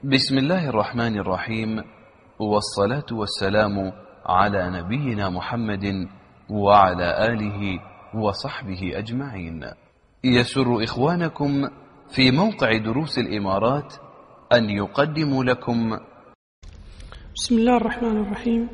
بسم الله الرحمن الرحيم، والصلاة والسلام على نبينا محمد وعلى آله وصحبه أجمعين. يسر إخوانكم في موقع دروس الإمارات أن يقدموا لكم بسم الله الرحمن الرحيم.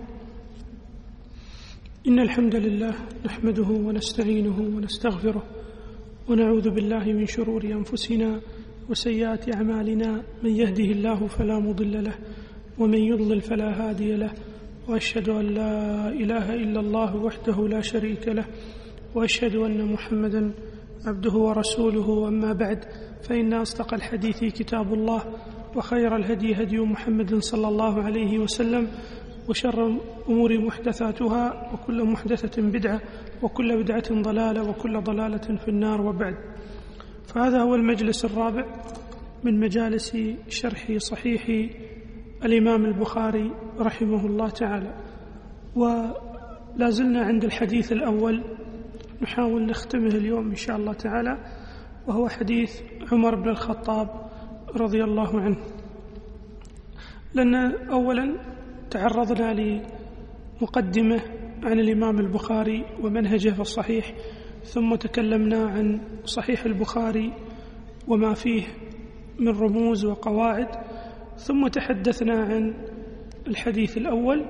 إن الحمد لله نحمده ونستعينه ونستغفره ونعوذ بالله من شرور أنفسنا وسيئات أعمالنا، من يهده الله فلا مضل له ومن يضلل فلا هادي له، وأشهد أن لا إله إلا الله وحده لا شريك له، وأشهد أن محمدا عبده ورسوله. أما بعد، فإن أصدق الحديث كتاب الله، وخير الهدي هدي محمد صلى الله عليه وسلم، وشر الأمور محدثاتها، وكل محدثة بدعة، وكل بدعة ضلالة، وكل ضلالة في النار. وبعد، فهذا هو المجلس الرابع من مجالس شرح صحيح الإمام البخاري رحمه الله تعالى، ولا زلنا عند الحديث الأول نحاول نختمه اليوم إن شاء الله تعالى، وهو حديث عمر بن الخطاب رضي الله عنه. لأن أولا تعرضنا لمقدمة عن الإمام البخاري ومنهجه في الصحيح، ثم تكلمنا عن صحيح البخاري وما فيه من رموز وقواعد، ثم تحدثنا عن الحديث الأول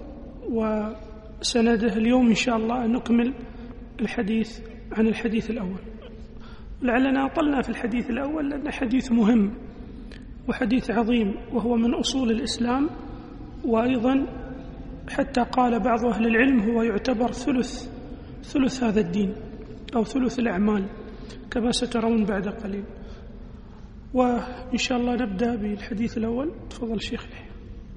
وسنده. اليوم إن شاء الله نكمل الحديث عن الحديث الأول. لعلنا أطلنا في الحديث الأول لأنه حديث مهم وحديث عظيم، وهو من أصول الإسلام، وأيضا حتى قال بعض أهل العلم هو يعتبر ثلث هذا الدين أو ثلث الأعمال، كما سترون بعد قليل. وإن شاء الله نبدأ بالحديث الأول. تفضل شيخ يحيى.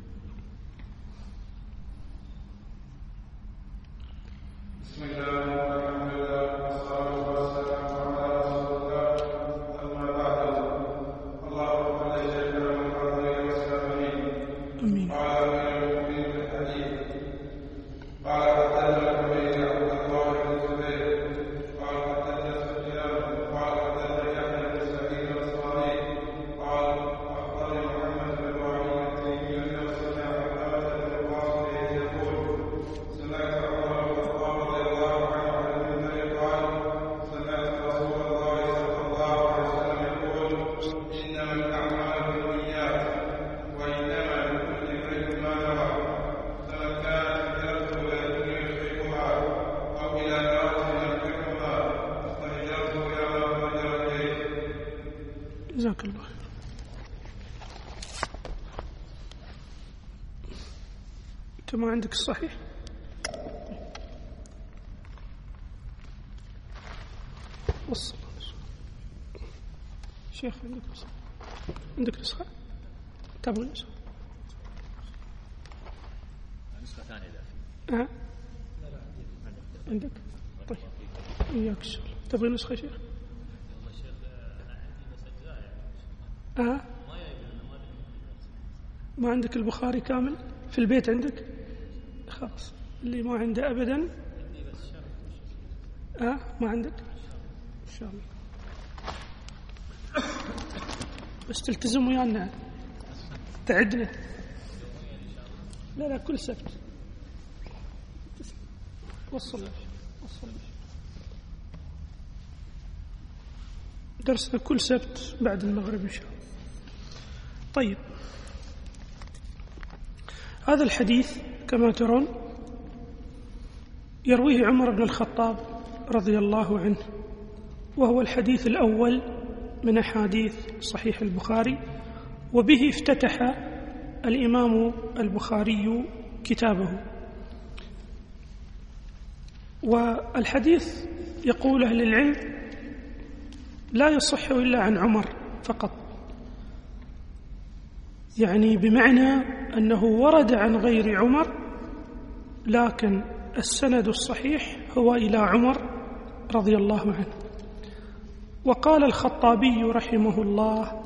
بسم الله والحمد لله والصلاة والسلام على رسول الله، أما بعد، اللهم صل على محمد وسلم. آمين. قال في الحديث، قال حدثنا الحميد عبد الله بن الزبير قال حدثنا سفيان قال حدثنا يحيى بن سعيد الأنصاري قال أخبرني محمد بن إبراهيم التيمي أنه سمع عبادة بن القاسم يقول: سمعت عمر بن الخطاب رضي الله عنه عن المنبر قال: سمعت رسول الله صلى الله عليه وسلم يقول: إنما الأعمال بالنيات وإنما لكل امرئ ما نوى، فمن كانت هجرته إلى الدنيا يصيبها أو إلى امرأة ينكحها فهجرته إلى ما هاجر إليه. جزاك الله خير. أنت ما عندك الصحيح؟ وصل شيخ. عندك نسخة؟ تبغى نسخة؟ نسخة ثانية إذا عندك؟ طيب، إياك الشغل. تبغى نسخة شيخ؟ والله شيخ أنا عندي بس أجزاء ما يبي ما عندك البخاري كامل في البيت عندك؟ خلاص، اللي ما عنده أبدا. عندي بس شرح. ما عندك؟ إن شاء الله، بس تلتزم ويانا، تعدنا. لا كل سبت. وصل درسنا كل سبت بعد المغرب إن شاء الله. طيب، هذا الحديث كما ترون يرويه عمر بن الخطاب رضي الله عنه، وهو الحديث الأول من أحاديث صحيح البخاري، وبه افتتح الإمام البخاري كتابه. والحديث يقول أهل العلم لا يصح إلا عن عمر فقط، يعني بمعنى أنه ورد عن غير عمر، لكن السند الصحيح هو إلى عمر رضي الله عنه. وقال الخطابي رحمه الله: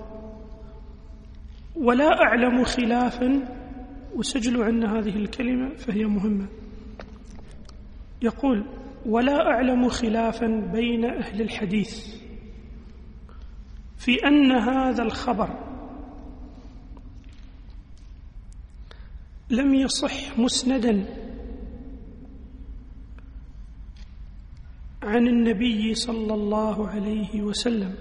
ولا أعلم خلافا، وسجلوا عن هذه الكلمة فهي مهمة، يقول: ولا أعلم خلافا بين أهل الحديث في أن هذا الخبر لم يصح مسندا عن النبي صلى الله عليه وسلم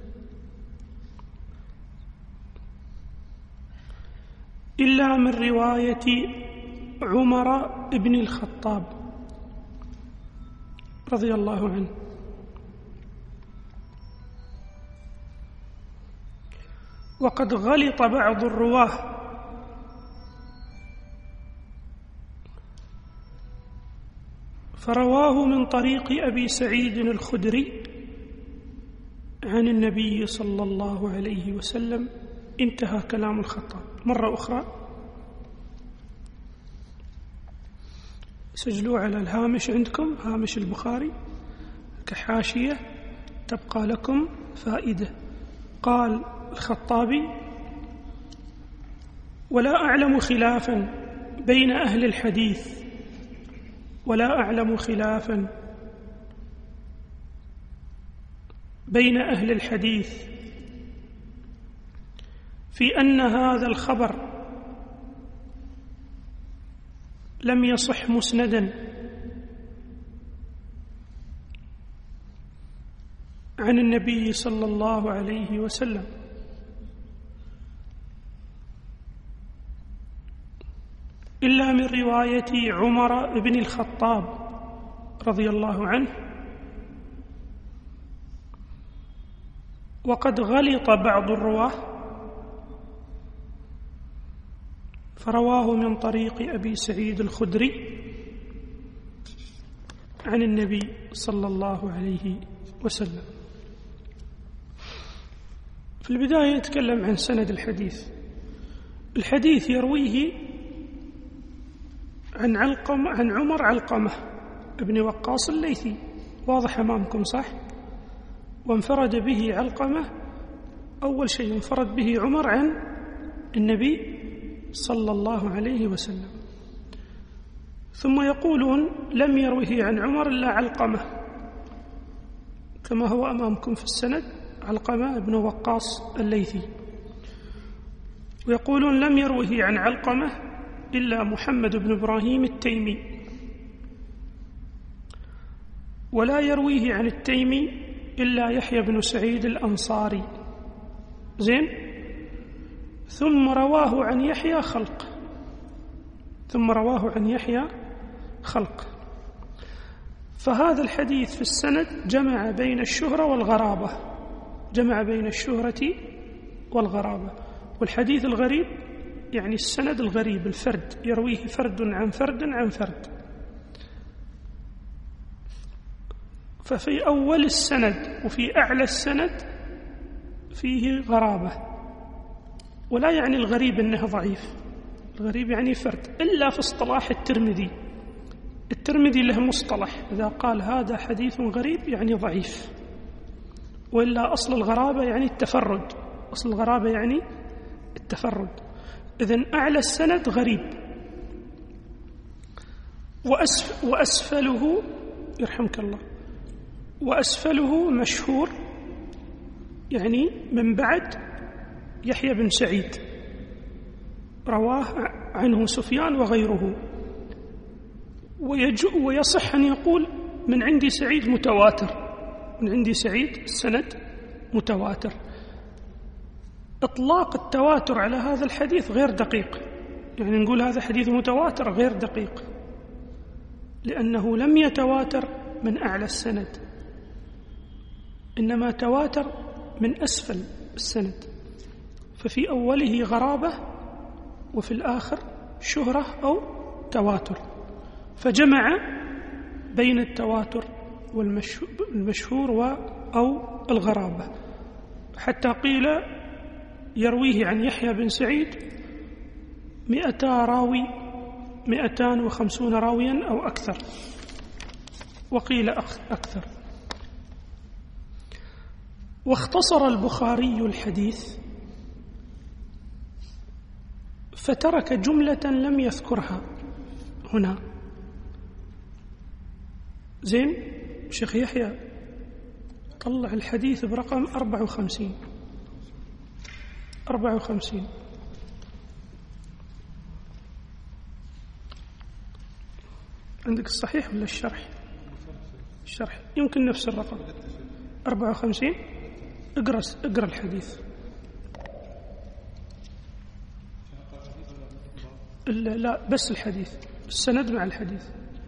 إلا من رواية عمر بن الخطاب رضي الله عنه. وقد غلط بعض الرواه فرواه من طريق أبي سعيد الخدري عن النبي صلى الله عليه وسلم. انتهى كلام الخطاب. مرة أخرى سجلوا على الهامش عندكم، هامش البخاري كحاشية تبقى لكم فائدة. قال الخطابي: ولا أعلم خلافا بين أهل الحديث في أن هذا الخبر لم يصح مسندا عن النبي صلى الله عليه وسلم إلا من رواية عمر بن الخطاب رضي الله عنه. وقد غلط بعض الرواه فرواه من طريق أبي سعيد الخدري عن النبي صلى الله عليه وسلم. في البداية يتكلم عن سند الحديث. الحديث يرويه عن عمر علقمة ابن وقاص الليثي، واضح أمامكم صح؟ وانفرد به علقمة، أول شيء انفرد به عمر عن النبي صلى الله عليه وسلم، ثم يقولون لم يروه عن عمر إلا علقمة كما هو أمامكم في السند، علقمة ابن وقاص الليثي. ويقولون لم يروه عن علقمة إلا محمد بن إبراهيم التيمي، ولا يرويه عن التيمي إلا يحيى بن سعيد الأنصاري. زين؟ ثم رواه عن يحيى خلق. فهذا الحديث في السند جمع بين الشهرة والغرابة. والحديث الغريب يعني السند الغريب، الفرد يرويه فرد عن فرد. ففي أول السند وفي أعلى السند فيه غرابة، ولا يعني الغريب أنه ضعيف، الغريب يعني فرد، إلا في اصطلاح الترمذي له مصطلح، إذا قال هذا حديث غريب يعني ضعيف، وإلا أصل الغرابة يعني التفرد. إذن أعلى السند غريب، وأسفله يرحمك الله، وأسفله مشهور، يعني من بعد يحيى بن سعيد رواه عنه سفيان وغيره. ويصح أن يقول من عندي سعيد السند متواتر. إطلاق التواتر على هذا الحديث غير دقيق، يعني نقول هذا حديث متواتر غير دقيق، لأنه لم يتواتر من أعلى السند، إنما تواتر من أسفل السند، ففي أوله غرابة وفي الآخر شهرة أو تواتر، فجمع بين التواتر والمشهور أو الغرابة، حتى قيل يرويه عن يحيى بن سعيد 250 راويا أو أكثر، وقيل أكثر. واختصر البخاري الحديث فترك جملة لم يذكرها هنا. زين؟ شيخ يحيى طلع الحديث برقم 54. عندك الصحيح ولا الشرح؟ الشرح يمكن نفس الرقم 54. اقرأ الحديث. لا بس الحديث، السند مع الحديث.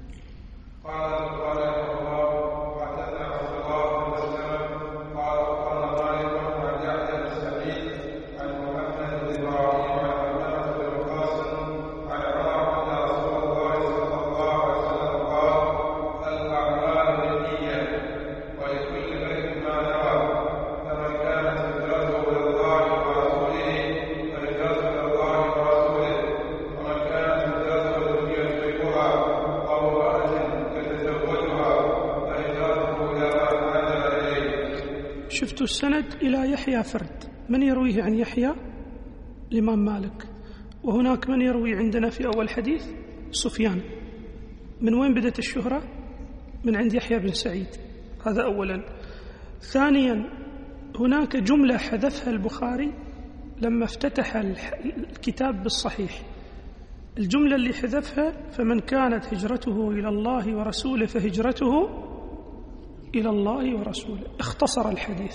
شفت السند إلى يحيى فرد، من يرويه عن يحيى؟ الإمام مالك. وهناك من يروي عندنا في أول حديث سفيان. من وين بدأت الشهرة؟ من عند يحيى بن سعيد، هذا أولا. ثانيا هناك جملة حذفها البخاري لما افتتح الكتاب بالصحيح، الجملة اللي حذفها فمن كانت هجرته إلى الله ورسوله فهجرته إلى الله ورسوله. اختصر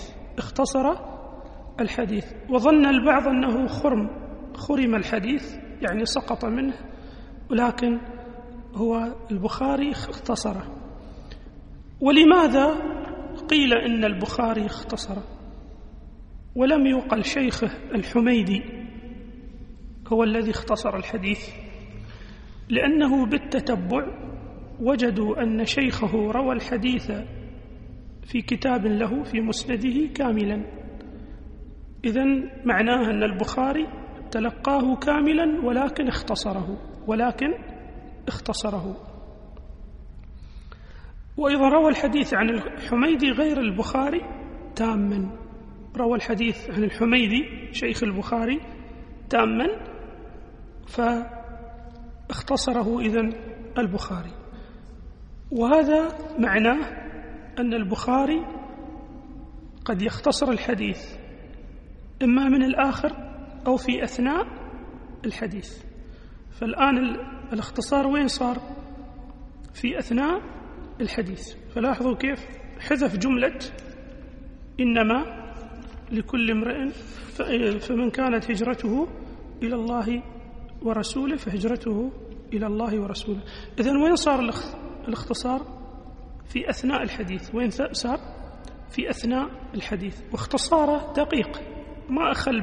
الحديث وظن البعض أنه خرم الحديث، يعني سقط منه، ولكن هو البخاري اختصره. ولماذا قيل إن البخاري اختصره ولم يقل شيخه الحميدي هو الذي اختصر الحديث؟ لأنه بالتتبع وجدوا أن شيخه روى الحديث في كتاب له في مسنده كاملا، إذن معناه أن البخاري تلقاه كاملا ولكن اختصره. وإذا روى الحديث عن الحميدي غير البخاري تاما، روى الحديث عن الحميدي شيخ البخاري تاما فاختصره إذن البخاري. وهذا معناه أن البخاري قد يختصر الحديث إما من الآخر أو في أثناء الحديث. فالآن الاختصار وين صار؟ في أثناء الحديث. فلاحظوا كيف حذف جملة إنما لكل امرئ فمن كانت هجرته إلى الله ورسوله فهجرته إلى الله ورسوله. إذن وين صار الاختصار؟ في أثناء الحديث. وين صار؟ في أثناء الحديث. واختصاره دقيق، ما أخل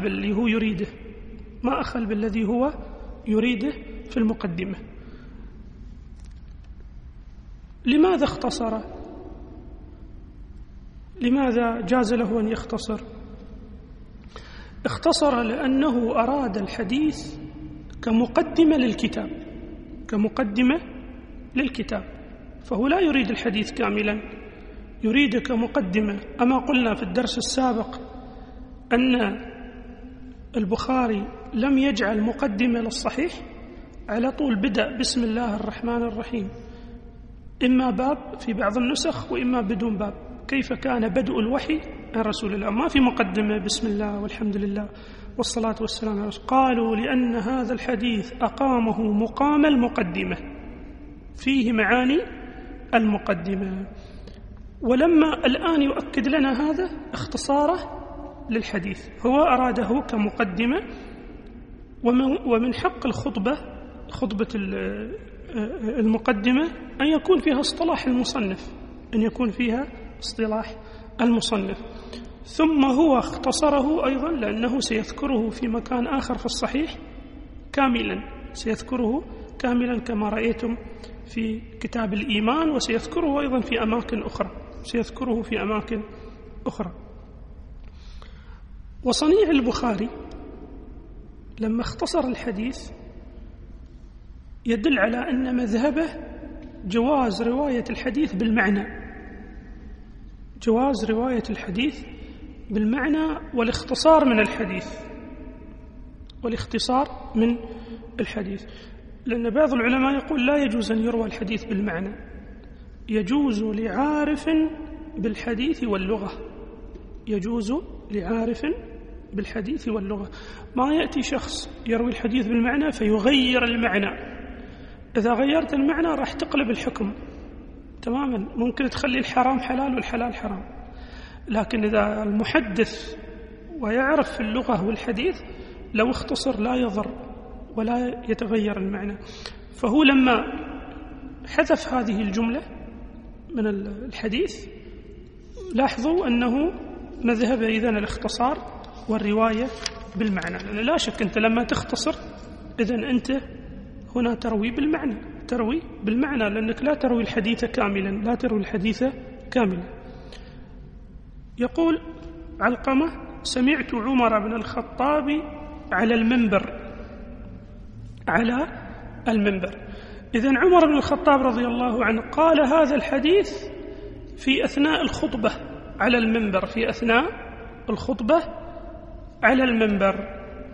بالذي هو يريده في المقدمة. لماذا اختصر؟ لماذا جاز له أن يختصر؟ اختصر لأنه أراد الحديث كمقدمة للكتاب، فهو لا يريد الحديث كاملا، يريد كمقدمة. أما قلنا في الدرس السابق أن البخاري لم يجعل مقدمة للصحيح، على طول بدأ بسم الله الرحمن الرحيم، إما باب في بعض النسخ وإما بدون باب، كيف كان بدء الوحي عن رسول الله، ما في مقدمة بسم الله والحمد لله والصلاة والسلام على رسول. قالوا لأن هذا الحديث أقامه مقام المقدمة، فيه معاني المقدمة. ولما الآن يؤكد لنا هذا اختصاره للحديث، هو أراده كمقدمة. ومن حق خطبة المقدمة أن يكون فيها اصطلاح المصنف، ثم هو اختصره أيضا لأنه سيذكره في مكان آخر في الصحيح كاملا كما رأيتم في كتاب الإيمان، وسيذكره أيضا في أماكن أخرى. وصنيع البخاري لما اختصر الحديث يدل على أن مذهبه جواز رواية الحديث بالمعنى والاختصار من الحديث. لأن بعض العلماء يقول لا يجوز أن يروى الحديث بالمعنى، يجوز لعارف بالحديث واللغة. ما يأتي شخص يروي الحديث بالمعنى فيغير المعنى، إذا غيرت المعنى راح تقلب الحكم تماما، ممكن تخلي الحرام حلال والحلال حرام. لكن إذا المحدث ويعرف في اللغة والحديث لو اختصر لا يضر ولا يتغير المعنى. فهو لما حذف هذه الجملة من الحديث لاحظوا أنه مذهب إذن الاختصار والرواية بالمعنى، لأن لا شك أنت لما تختصر إذن أنت هنا تروي بالمعنى لأنك لا تروي الحديث كاملا. يقول علقمة: سمعت عمر بن الخطاب على المنبر. إذن عمر بن الخطاب رضي الله عنه قال هذا الحديث في أثناء الخطبة على المنبر.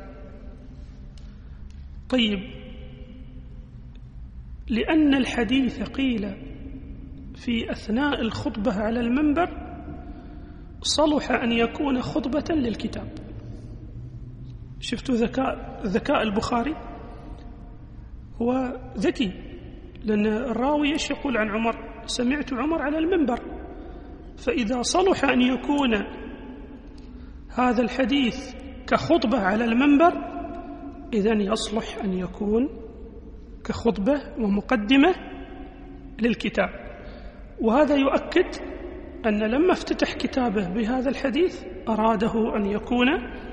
طيب، لأن الحديث قيل في أثناء الخطبة على المنبر صلح أن يكون خطبة للكتاب. شفتوا ذكاء البخاري؟ هو ذكي، لأن الراوي إيش يقول عن عمر؟ سمعت عمر على المنبر. فإذا صلح أن يكون هذا الحديث كخطبة على المنبر إذن يصلح أن يكون كخطبة ومقدمة للكتاب. وهذا يؤكد أن لما افتتح كتابه بهذا الحديث أراده أن يكون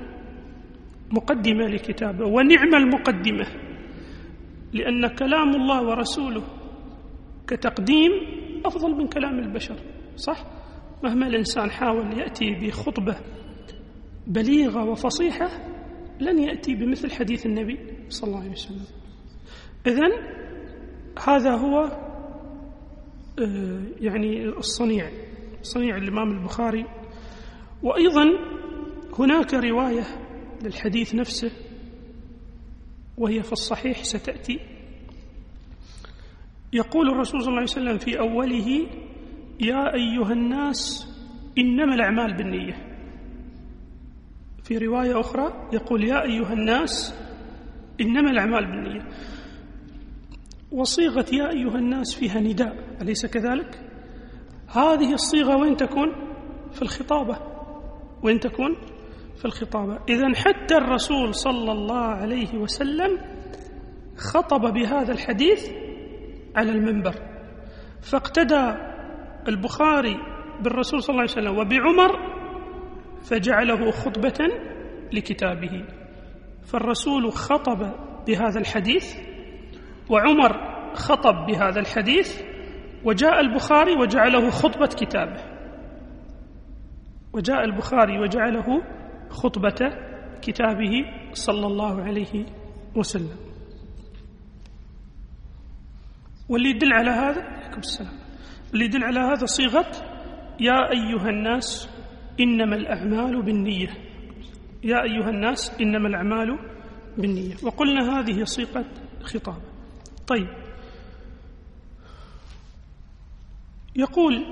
مقدمة لكتابه، ونعم المقدمة، لأن كلام الله ورسوله كتقديم أفضل من كلام البشر، صح؟ مهما الإنسان حاول يأتي بخطبة بليغة وفصيحة لن يأتي بمثل حديث النبي صلى الله عليه وسلم. إذن هذا هو يعني صنيع الإمام البخاري. وأيضا هناك رواية للحديث نفسه وهي في الصحيح ستأتي. يقول الرسول صلى الله عليه وسلم في أوله: يا أيها الناس إنما الأعمال بالنية. في رواية أخرى يقول: يا أيها الناس إنما الأعمال بالنية. وصيغة يا أيها الناس فيها نداء، أليس كذلك؟ هذه الصيغة وين تكون؟ في الخطابة. إذن حتى الرسول صلى الله عليه وسلم خطب بهذا الحديث على المنبر، فاقتدى البخاري بالرسول صلى الله عليه وسلم وبعمر فجعله خطبة لكتابه. فالرسول خطب بهذا الحديث وعمر خطب بهذا الحديث، وجاء البخاري وجعله خطبة كتابه صلى الله عليه وسلم. واللي يدل على هذا عليكم السلام، اللي يدل على هذا صيغة يا أيها الناس إنما الأعمال بالنية. يا أيها الناس إنما الأعمال بالنية. وقلنا هذه صيغة خطاب. طيب، يقول: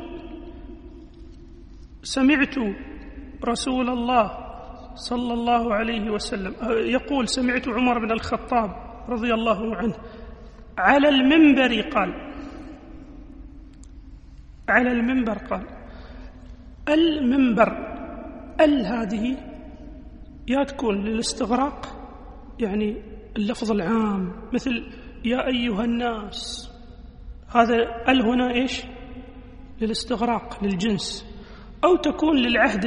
سمعت رسول الله صلى الله عليه وسلم، يقول: سمعت عمر بن الخطاب رضي الله عنه على المنبر قال. المنبر هذه يا تكون للاستغراق، يعني اللفظ العام، مثل يا أيها الناس، هذا هنا إيش؟ للاستغراق للجنس، أو تكون للعهد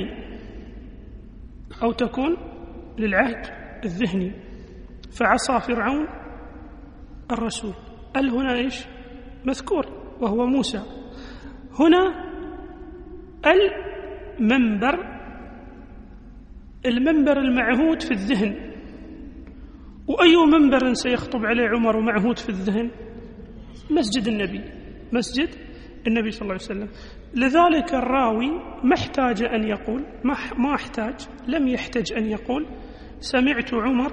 الذهني، فعصى فرعون الرسول. هنا إيش؟ مذكور وهو موسى. هنا المنبر المعهود في الذهن. وأي منبر سيخطب عليه عمر معهود في الذهن؟ مسجد النبي صلى الله عليه وسلم. لذلك الراوي لم يحتاج أن يقول سمعت عمر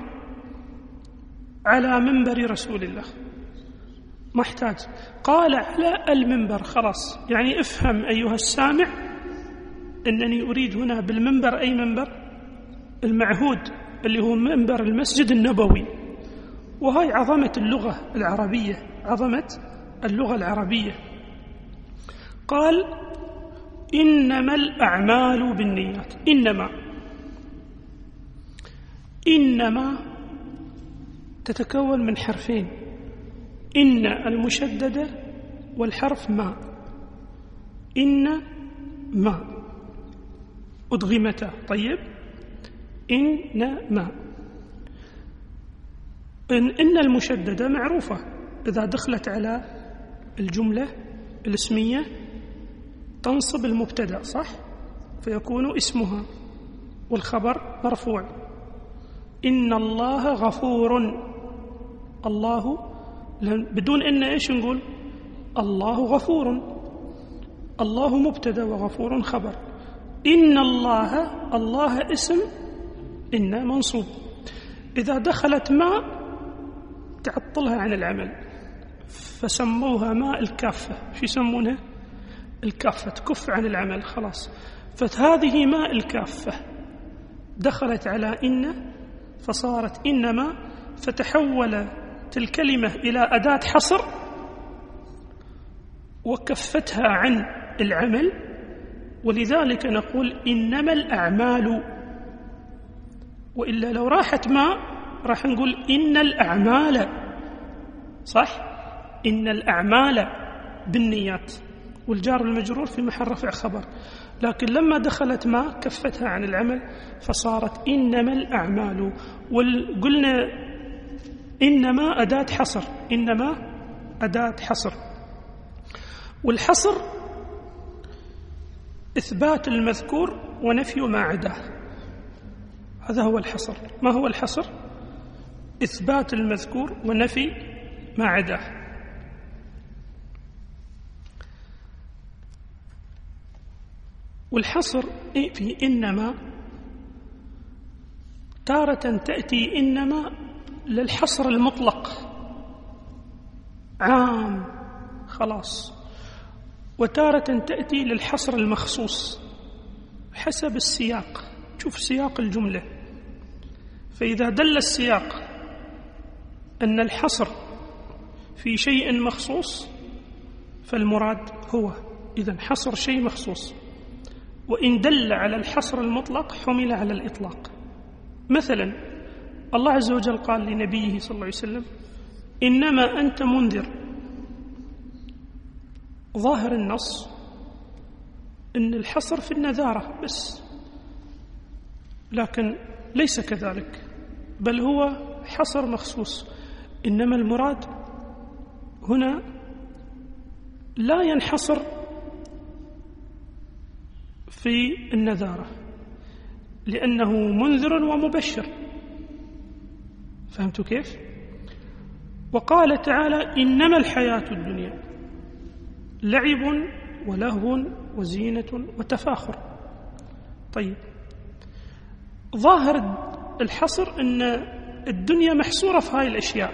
على منبر رسول الله، ما احتاج، قال على المنبر، خلاص. يعني افهم أيها السامع أنني أريد هنا بالمنبر أي منبر؟ المعهود اللي هو منبر المسجد النبوي. وهي عظمة اللغة العربية، عظمة اللغة العربية. قال إنما الأعمال بالنيات. إنما تتكون من حرفين، إن المشددة والحرف ما. إن ما أدغمتا. طيب، إنما. إن المشددة معروفة، إذا دخلت على الجملة الاسمية تنصب المبتدأ، صح؟ فيكون اسمها والخبر مرفوع. إن الله غفور. الله بدون إن إيش نقول؟ الله غفور. الله مبتدأ وغفور خبر. إن الله اسم إن منصوب. إذا دخلت ما تعطلها عن العمل، فسموها ماء الكافة. شو يسمونها؟ الكافة، تكف عن العمل خلاص. فهذه ماء الكافة دخلت على إن فصارت إنما، فتحولت الكلمة إلى أداة حصر وكفتها عن العمل، ولذلك نقول إنما الأعمال. وإلا لو راحت ما راح نقول إن الأعمال، صح؟ إن الأعمال بالنيات، والجار والمجرور في محل رفع خبر. لكن لما دخلت ما كفتها عن العمل فصارت إنما الأعمال. وقلنا إنما أداة حصر، إنما أداة حصر. والحصر إثبات المذكور ونفي ما عداه، هذا هو الحصر. ما هو الحصر؟ إثبات المذكور ونفي ما عداه. والحصر في إنما تارة تأتي إنما للحصر المطلق، عام خلاص، وتارة تأتي للحصر المخصوص حسب السياق. شوف سياق الجملة، فإذا دل السياق أن الحصر في شيء مخصوص فالمراد هو إذن حصر شيء مخصوص. وإن دل على الحصر المطلق حمل على الإطلاق. مثلا الله عز وجل قال لنبيه صلى الله عليه وسلم إنما أنت منذر. ظاهر النص أن الحصر في النذارة بس، لكن ليس كذلك، بل هو حصر مخصوص. إنما المراد هنا لا ينحصر في النذارة، لأنه منذر ومبشر. فهمتوا كيف؟ وقال تعالى إنما الحياة الدنيا لعب ولهو وزينة وتفاخر. طيب، ظاهر الحصر أن الدنيا محصورة في هاي الأشياء،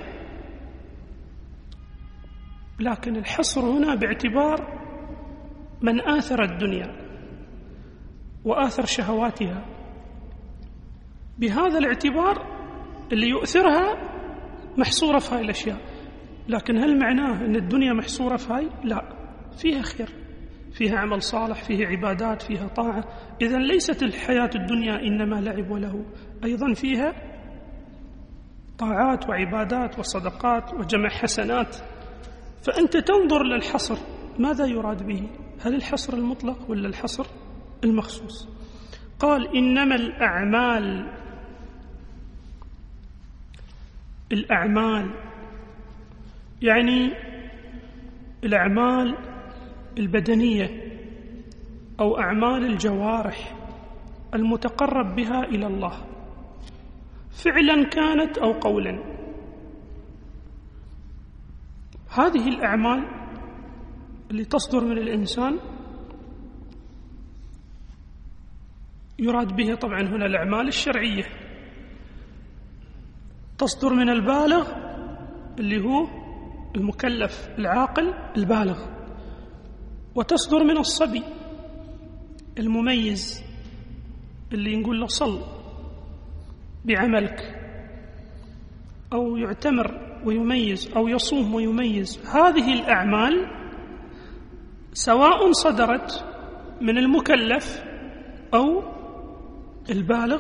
لكن الحصر هنا باعتبار من آثر الدنيا وآثر شهواتها. بهذا الاعتبار اللي يؤثرها محصورة في هاي الأشياء. لكن هل معناه أن الدنيا محصورة في هاي؟ لا، فيها خير، فيها عمل صالح، فيها عبادات، فيها طاعة. إذن ليست الحياة الدنيا إنما لعب وله، أيضا فيها طاعات وعبادات وصدقات وجمع حسنات. فأنت تنظر للحصر ماذا يراد به، هل الحصر المطلق ولا الحصر المخصوص؟ قال إنما الأعمال يعني الأعمال البدنية أو أعمال الجوارح المتقرب بها إلى الله، فعلا كانت أو قولا. هذه الأعمال اللي تصدر من الإنسان يراد بها طبعا هنا الأعمال الشرعية، تصدر من البالغ اللي هو المكلف العاقل البالغ، وتصدر من الصبي المميز اللي نقول له صل بعملك أو يعتمر ويميز أو يصوم ويميز، هذه الأعمال سواء صدرت من المكلف أو البالغ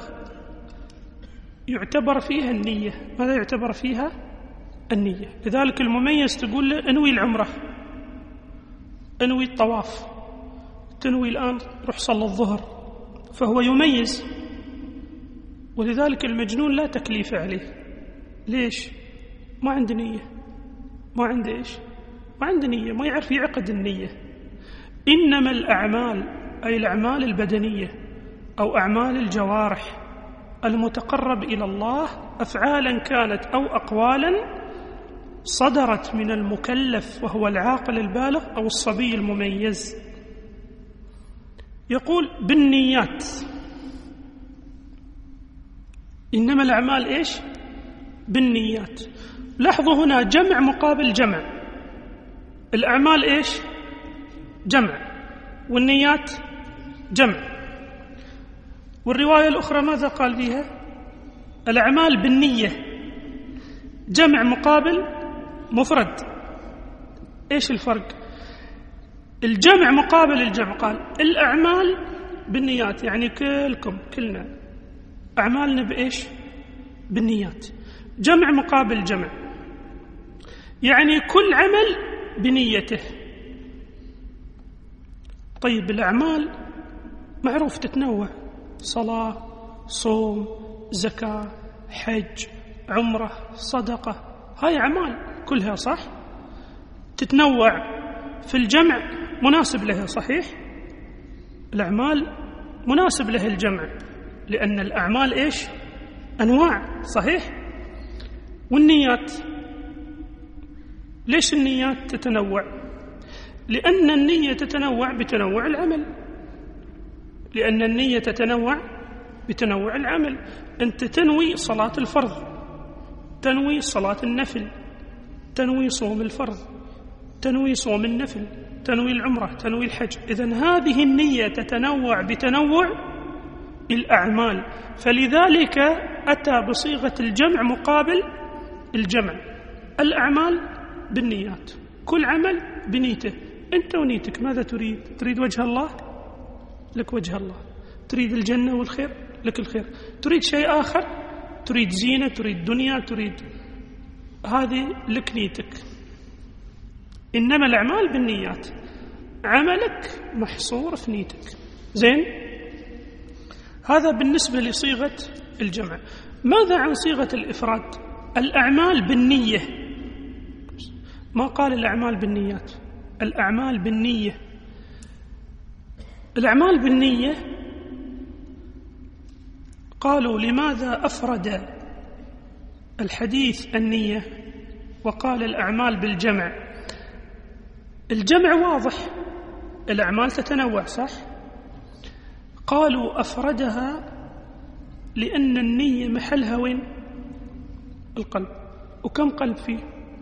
يعتبر فيها النية. ماذا يعتبر فيها؟ النية. لذلك المميز تقول له انوي العمرة، انوي الطواف، تنوي الآن روح صلى الظهر، فهو يميز. ولذلك المجنون لا تكليف عليه. ليش؟ ما عنده نية، ما عنده إيش؟ ما عنده نية، ما يعرف يعقد النية. إنما الأعمال أي الأعمال البدنية أو أعمال الجوارح المتقرب إلى الله، أفعالا كانت أو أقوالا، صدرت من المكلف وهو العاقل البالغ أو الصبي المميز. يقول بالنيات. إنما الأعمال إيش؟ بالنيات. لاحظوا هنا جمع مقابل جمع. الأعمال إيش؟ جمع، والنيات جمع. والرواية الأخرى ماذا قال فيها؟ الأعمال بالنية، جمع مقابل مفرد. إيش الفرق؟ الجمع مقابل الجمع، قال الأعمال بالنيات، يعني كلنا أعمالنا بإيش؟ بالنيات. جمع مقابل جمع، يعني كل عمل بنيته. طيب الأعمال معروف تتنوع، صلاة، صوم، زكاة، حج، عمرة، صدقة، هاي أعمال كلها صح؟ تتنوع في الجمع مناسب لها، صحيح؟ الأعمال مناسب لها الجمع، لأن الأعمال إيش؟ أنواع، صحيح؟ والنيات، ليش النيات تتنوع؟ لأن النية تتنوع بتنوع العمل، لأن النية تتنوع بتنوع العمل. أنت تنوي صلاة الفرض، تنوي صلاة النفل، تنوي صوم الفرض، تنوي صوم النفل، تنوي العمرة، تنوي الحج. إذن هذه النية تتنوع بتنوع الأعمال، فلذلك أتى بصيغة الجمع مقابل الجمع. الأعمال بالنيات، كل عمل بنيته. أنت ونيتك ماذا تريد؟ تريد وجه الله؟ لك وجه الله. تريد الجنة والخير؟ لك الخير. تريد شيء آخر؟ تريد زينة، تريد دنيا، تريد، هذه لك نيتك. إنما الأعمال بالنيات، عملك محصور في نيتك. زين؟ هذا بالنسبة لصيغة الجمع. ماذا عن صيغة الإفراد؟ الأعمال بالنية، ما قال الأعمال بالنيات، الأعمال بالنية. الأعمال بالنية قالوا لماذا أفرد الحديث النية وقال الأعمال بالجمع؟ الجمع واضح، الأعمال تتنوع، صح؟ قالوا أفردها لأن النية محلها وين؟ القلب. وكم قلب فيه؟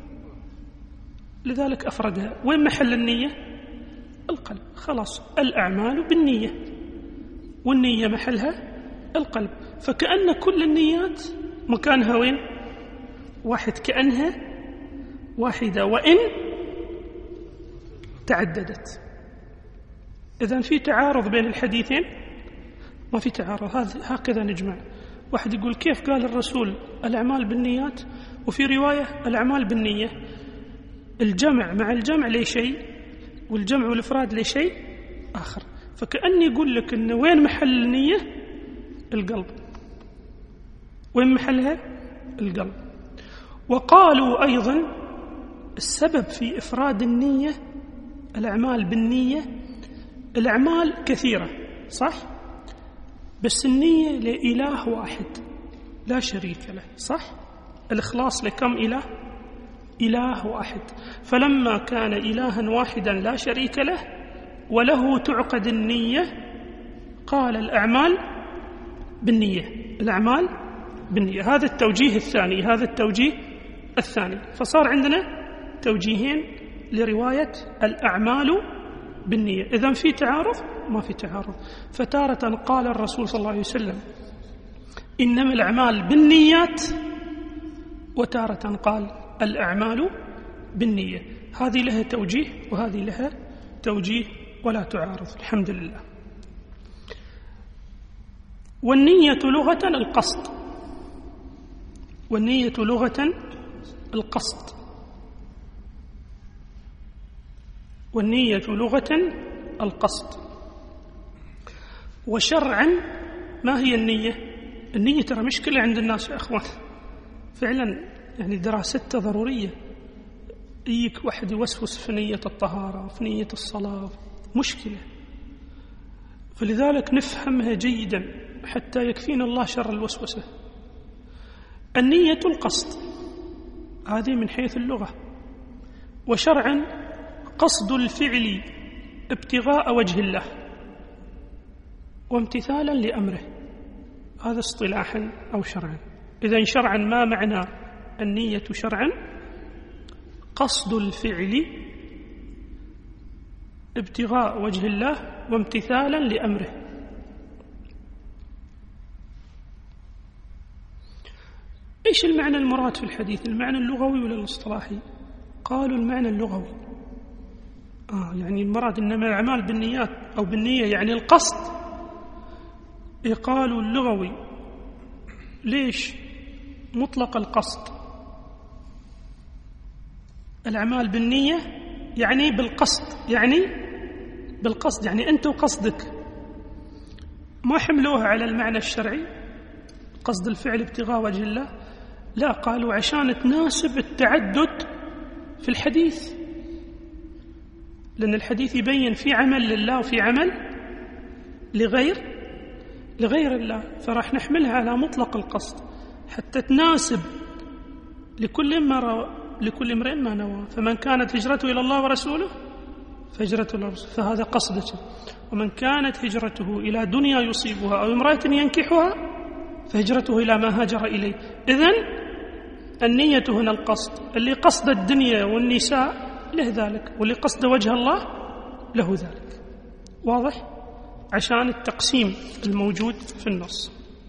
لذلك أفردها. وين محل النية؟ القلب. خلاص، الأعمال بالنية، والنية محلها القلب. فكأن كل النيات مكانها وين؟ واحد، كأنها واحدة وإن تعددت. إذن في تعارض بين الحديثين؟ ما في تعارض. هكذا نجمع. واحد يقول كيف قال الرسول الأعمال بالنيات وفي رواية الأعمال بالنية؟ الجمع مع الجمع ليه شيء، والجمع والإفراد ليه شيء آخر. فكأني يقول لك إن وين محل النية؟ القلب. وين محلها؟ القلب. وقالوا أيضا السبب في إفراد النية، الأعمال بالنية، الأعمال كثيرة صح؟ بس النية لإله واحد لا شريك له، صح؟ الإخلاص لكم إله؟ إله واحد. فلما كان إلها واحدا لا شريك له وله تعقد النية، قال الأعمال بالنية، الأعمال بالنية. هذا التوجيه الثاني، هذا التوجيه الثاني. فصار عندنا توجيهين لرواية الأعمال بالنية. إذن في تعارض؟ ما في تعارض. فتارة قال الرسول صلى الله عليه وسلم إنما الأعمال بالنيات، وتارة قال الأعمال بالنية. هذه لها توجيه وهذه لها توجيه ولا تعارض، الحمد لله. والنية لغة القصد، والنية لغة القصد، والنية لغة القصد. وشرعا ما هي النية؟ النية ترى مشكلة عند الناس يا أخوان فعلا، يعني دراستها ضرورية. يجيك واحد يوسوس في نية الطهارة، في نية الصلاة، مشكلة. فلذلك نفهمها جيدا حتى يكفينا الله شر الوسوسة. النية القصد، هذه من حيث اللغة. وشرعا قصد الفعل ابتغاء وجه الله وامتثالا لأمره، هذا اصطلاحا أو شرعا. إذن شرعا ما معنى النية شرعا؟ قصد الفعل ابتغاء وجه الله وامتثالا لأمره. إيش المعنى المراد في الحديث؟ المعنى اللغوي ولا الاصطلاحي؟ قالوا المعنى اللغوي. يعني المراد إنما الأعمال بالنيات أو بالنية يعني القصد. قالوا اللغوي. ليش مطلق القصد؟ الأعمال بالنية يعني بالقصد، يعني بالقصد، يعني أنت وقصدك. ما حملوها على المعنى الشرعي قصد الفعل ابتغاء وجه الله، لا، قالوا عشان تناسب التعدد في الحديث، لأن الحديث يبين في عمل لله وفي عمل لغير الله، فراح نحملها على مطلق القصد حتى تناسب لكل امرئ ما نوى. فمن كانت هجرته إلى الله ورسوله فهجرته إلى الرسول، فهذا قصدته. ومن كانت هجرته إلى دنيا يصيبها أو امرأة ينكحها فهجرته إلى ما هاجر إليه. إذن النية هنا القصد. اللي قصد الدنيا والنساء له ذلك، واللي قصد وجه الله له ذلك. واضح؟ عشان التقسيم الموجود في النص.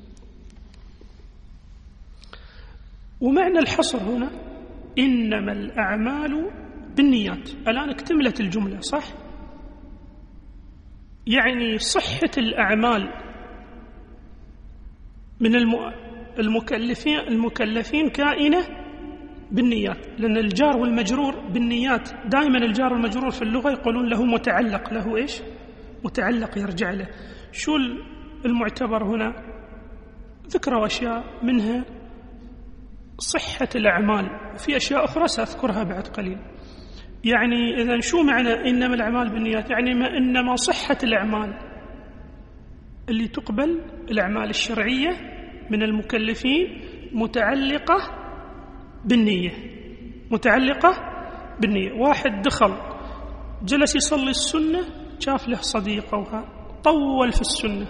ومعنى الحصر هنا إنما الأعمال بالنيات. الآن اكتملت الجملة صح؟ يعني صحة الأعمال من المكلفين كائنة بالنيات، لأن الجار والمجرور بالنيات دائما الجار والمجرور في اللغة يقولون له متعلق، له إيش؟ متعلق يرجع له. شو المعتبر هنا؟ ذكروا أشياء منها صحة الأعمال، وفي أشياء أخرى سأذكرها بعد قليل. يعني إذن شو معنى إنما الأعمال بالنيات؟ يعني إنما صحة الأعمال اللي تقبل، الأعمال الشرعية من المكلفين متعلقة بالنية، متعلقة بالنية. واحد دخل جلس يصلي السنة، شاف له صديقه طول في السنة،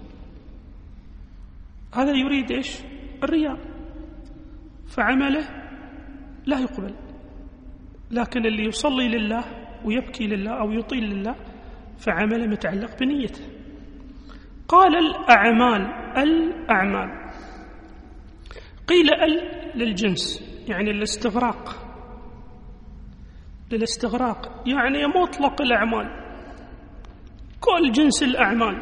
هذا يريد إيش؟ الرياء، فعمله لا يقبل. لكن اللي يصلي لله ويبكي لله أو يطيل لله فعمله متعلق بنيته. قال الأعمال قيل للجنس، يعني للاستغراق، يعني مطلق الأعمال، كل جنس الأعمال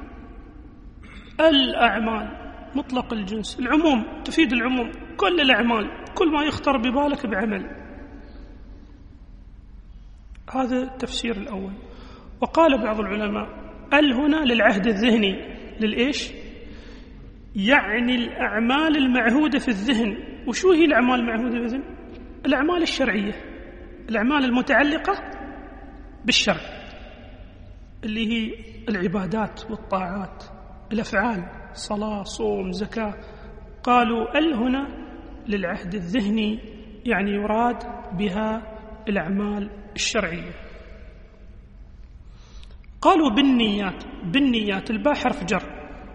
مطلق الجنس، العموم تفيد العموم، كل الأعمال، كل ما يخطر ببالك بعمل. هذا التفسير الأول. وقال بعض العلماء هنا للعهد الذهني، للإيش؟ يعني الأعمال المعهودة في الذهن. وشو هي الأعمال المعهودة في الذهن؟ الأعمال الشرعية، الأعمال المتعلقة بالشرع، اللي هي العبادات والطاعات، الأفعال، صلاة، صوم، زكاة. قالوا هنا للعهد الذهني، يعني يراد بها الأعمال الشرعية. قالوا بالنيات الباء حرف جر،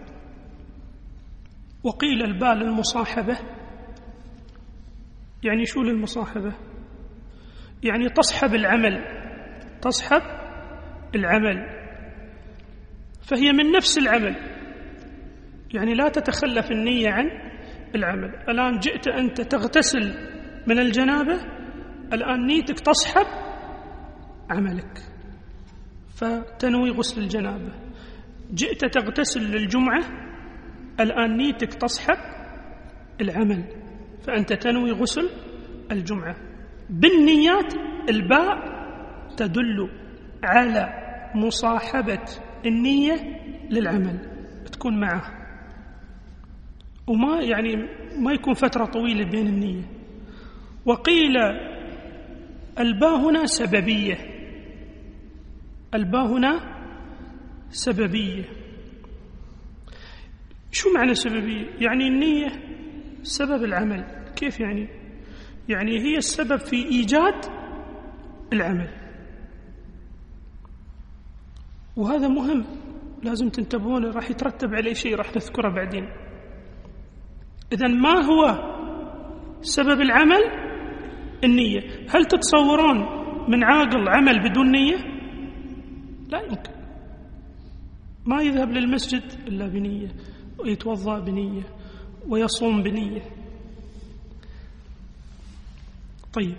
وقيل الباء للمصاحبة. يعني شو للمصاحبة؟ يعني تصحب العمل، فهي من نفس العمل، يعني لا تتخلف النية عن العمل. الآن جئت أنت تغتسل من الجنابة، الآن نيتك تصحب عملك فتنوي غسل الجنابة. جئت تغتسل للجمعة، الآن نيتك تصحب العمل فأنت تنوي غسل الجمعة. بالنيات الباء تدل على مصاحبة النية للعمل، تكون معه، وما ما يكون فترة طويلة بين النية. وقيل الباء هنا سببية، الباء هنا سببية. شو معنى سببية؟ يعني النية سبب العمل. كيف يعني؟ يعني هي السبب في إيجاد العمل، وهذا مهم لازم تنتبهون، راح يترتب عليه شيء راح نذكره بعدين. إذن ما هو سبب العمل؟ النية. هل تتصورون من عاقل عمل بدون نية؟ لا يمكن. ما يذهب للمسجد إلا بنية، ويتوضأ بنية، ويصوم بنية. طيب،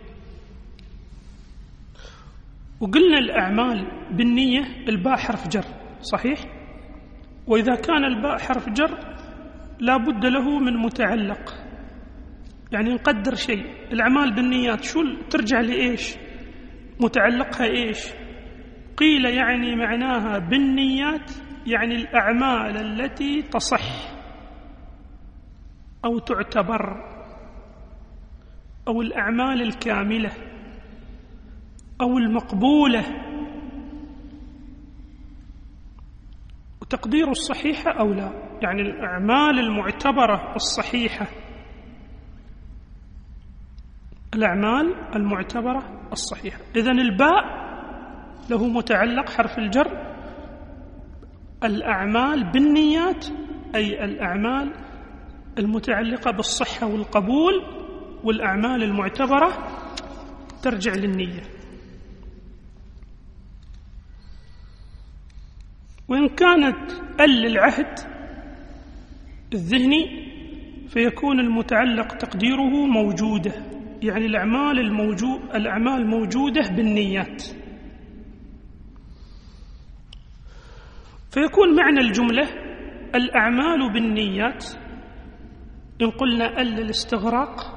وقلنا الأعمال بالنية الباء حرف جر، صحيح؟ وإذا كان الباء حرف جر لا بد له من متعلق، يعني نقدر شيء. الأعمال بالنيات شو ترجع لإيش؟ متعلقها إيش؟ قيل يعني معناها بالنيات يعني الأعمال التي تصح أو تعتبر، أو الأعمال الكاملة أو المقبولة. وتقدير الصحيحة أو لا، يعني الأعمال المعتبرة الصحيحة، الأعمال المعتبرة الصحيحة. إذن الباء له متعلق حرف الجر، الأعمال بالنيات أي الأعمال المتعلقة بالصحة والقبول، والأعمال المعتبرة ترجع للنية. وإن كانت للعهد الذهني فيكون المتعلق تقديره موجودة، يعني الأعمال موجودة بالنيات. فيكون معنى الجملة الأعمال بالنيات. إن قلنا للاستغراق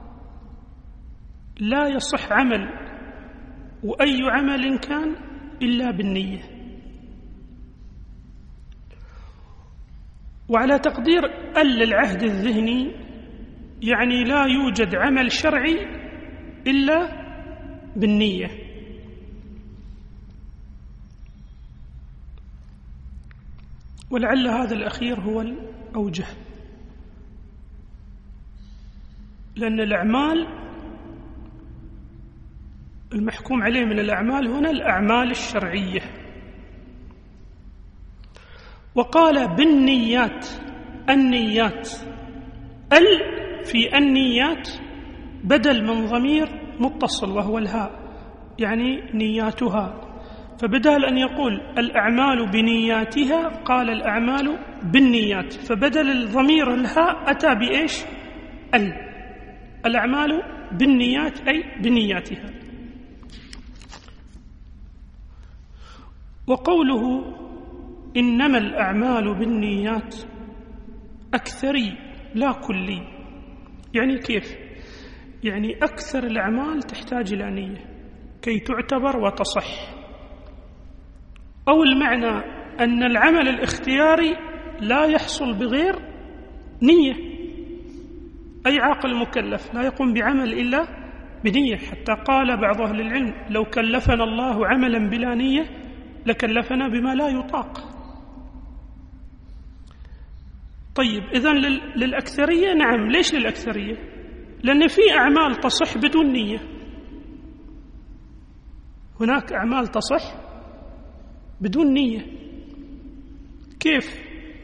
لا يصح عمل، وأي عمل كان إلا بالنية. وعلى تقدير للعهد الذهني يعني لا يوجد عمل شرعي إلا بالنية. ولعل هذا الأخير هو الأوجه، لأن الأعمال المحكوم عليه من الأعمال هنا الأعمال الشرعية. وقال بالنيات، النيات في النيات بدل من ضمير متصل وهو الهاء، يعني نياتها. فبدل أن يقول الأعمال بنياتها قال الأعمال بالنيات، فبدل الضمير الهاء أتى بإيش؟ الأعمال بالنيات أي بنياتها. وقوله إنما الأعمال بالنيات أكثري لا كلي، يعني كيف؟ يعني أكثر الأعمال تحتاج إلى نية كي تعتبر وتصح. أو المعنى أن العمل الاختياري لا يحصل بغير نية، أي عاقل مكلف لا يقوم بعمل إلا بنية. حتى قال بعض أهل العلم لو كلفنا الله عملا بلا نية لكلفنا بما لا يطاق. طيب، إذن للأكثرية نعم. ليش للأكثرية؟ لأن في أعمال تصح بدون نية، هناك أعمال تصح بدون نية. كيف؟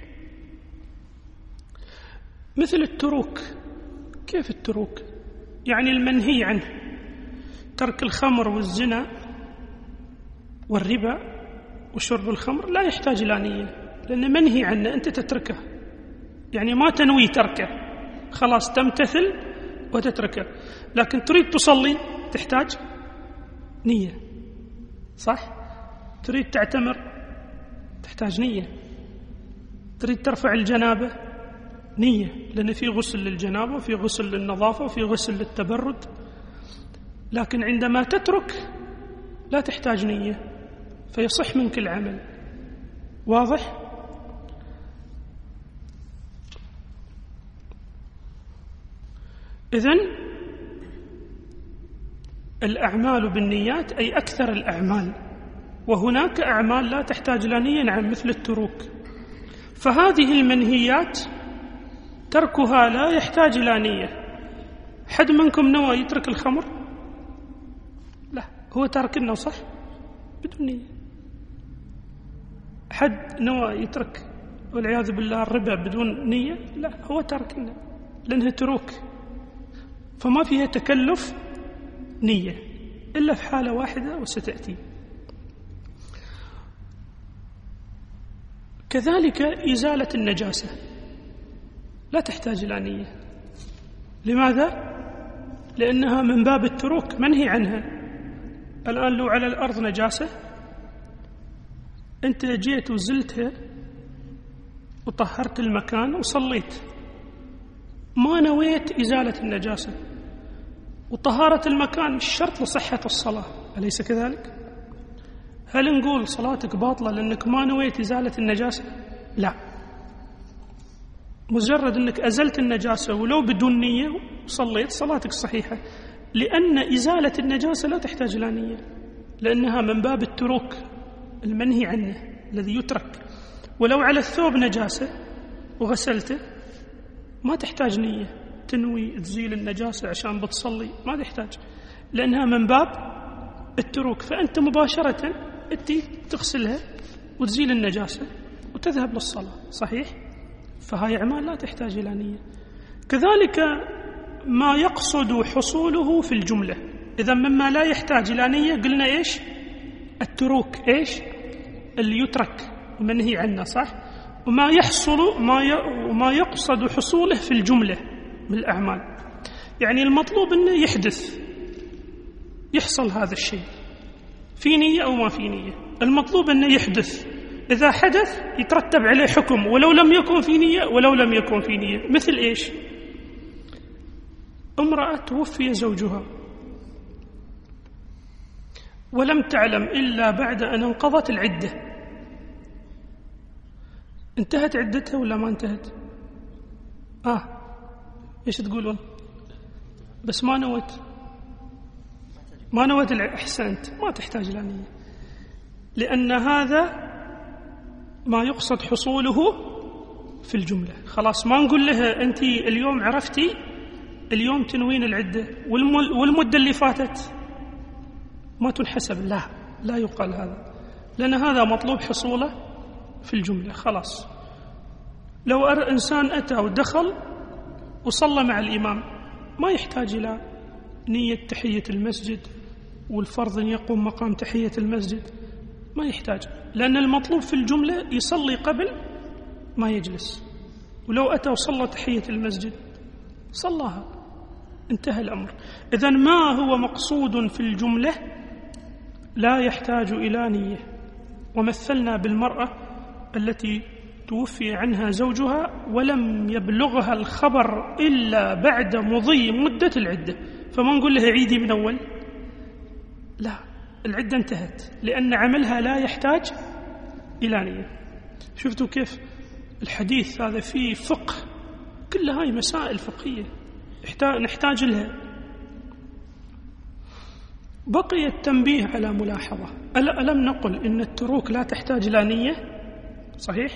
مثل التروك. كيف التروك؟ يعني المنهي عنه، ترك الخمر والزنا والربا وشرب الخمر لا يحتاج إلى نية، لأنه منهي عنه، أنت تتركه، يعني ما تنوي تركه، خلاص تمتثل وتتركه. لكن تريد تصلي تحتاج نية، صح؟ تريد تعتمر تحتاج نية، تريد ترفع الجنابة نية، لأن في غسل للجنابة وفي غسل للنظافة وفي غسل للتبرد. لكن عندما تترك لا تحتاج نية، فيصح منك العمل. واضح؟ إذن الأعمال بالنيات أي أكثر الأعمال، وهناك أعمال لا تحتاج إلى نية، نعم، مثل التروك. فهذه المنهيات تركها لا يحتاج إلى نية. حد منكم نوى يترك الخمر؟ لا، هو تارك إنه صح بدون نية. حد نوى يترك والعياذ بالله الربا بدون نية؟ لا، هو تارك إنه، لأنها تروك، فما فيها تكلف نية إلا في حالة واحدة وستأتي. كذلك إزالة النجاسة لا تحتاج إلى نية. لماذا؟ لأنها من باب التروك، منهي عنها. الآن لو على الأرض نجاسة أنت جيت وزلتها وطهرت المكان وصليت، ما نويت إزالة النجاسة، وطهارة المكان شرط لصحة الصلاة، أليس كذلك؟ هل نقول صلاتك باطلة لأنك ما نويت إزالة النجاسة؟ لا، مجرد أنك أزلت النجاسة ولو بدون نية صليت صلاتك صحيحة، لأن إزالة النجاسة لا تحتاج إلى نية، لأنها من باب التروك المنهي عنه الذي يترك. ولو على الثوب نجاسة وغسلته ما تحتاج نية تنوي تزيل النجاسة عشان بتصلي، ما تحتاج، لأنها من باب التروك. فأنت مباشرة أتي تغسلها وتزيل النجاسة وتذهب للصلاة، صحيح؟ فهاي أعمال لا تحتاج إلى نية. كذلك ما يقصد حصوله في الجملة، إذا مما لا يحتاج إلى نية قلنا إيش؟ التروك، إيش؟ اللي يترك ومنهي عنه، صح؟ وما يحصل وما يقصد حصوله في الجملة من الأعمال، يعني المطلوب أنه يحدث، يحصل هذا الشيء في نية أو ما في نية، المطلوب أنه يحدث. إذا حدث يترتب عليه حكم ولو لم يكن في نية ولو لم يكن في نية. مثل إيش؟ امرأة توفي زوجها ولم تعلم إلا بعد أن انقضت العدة، انتهت عدتها ولا ما انتهت؟ إيش تقولون؟ بس ما نوت أحسنت، ما تحتاج إلى نية، لأن هذا ما يقصد حصوله في الجملة. خلاص ما نقول لها أنت اليوم عرفتي اليوم تنوين العدة والمدة اللي فاتت ما تنحسب، لا يقال هذا، لأن هذا مطلوب حصوله في الجملة. خلاص لو إنسان أتى ودخل وصلى مع الإمام ما يحتاج إلى نية تحية المسجد والفرض أن يقوم مقام تحية المسجد، ما يحتاج، لأن المطلوب في الجملة يصلي قبل ما يجلس. ولو أتى وصلى تحية المسجد صلاها، انتهى الأمر. إذن ما هو مقصود في الجملة لا يحتاج إلى نية. ومثلنا بالمرأة التي توفي عنها زوجها ولم يبلغها الخبر إلا بعد مضي مدة العدة، فما نقول لها عيدي من أول، لا، العدة انتهت، لأن عملها لا يحتاج إلى نية. شفتوا كيف الحديث هذا فيه فقه؟ كل هاي مسائل فقهية نحتاج لها. بقي التنبيه على ملاحظة، ألم نقل إن التروك لا تحتاج إلى نية؟ صحيح؟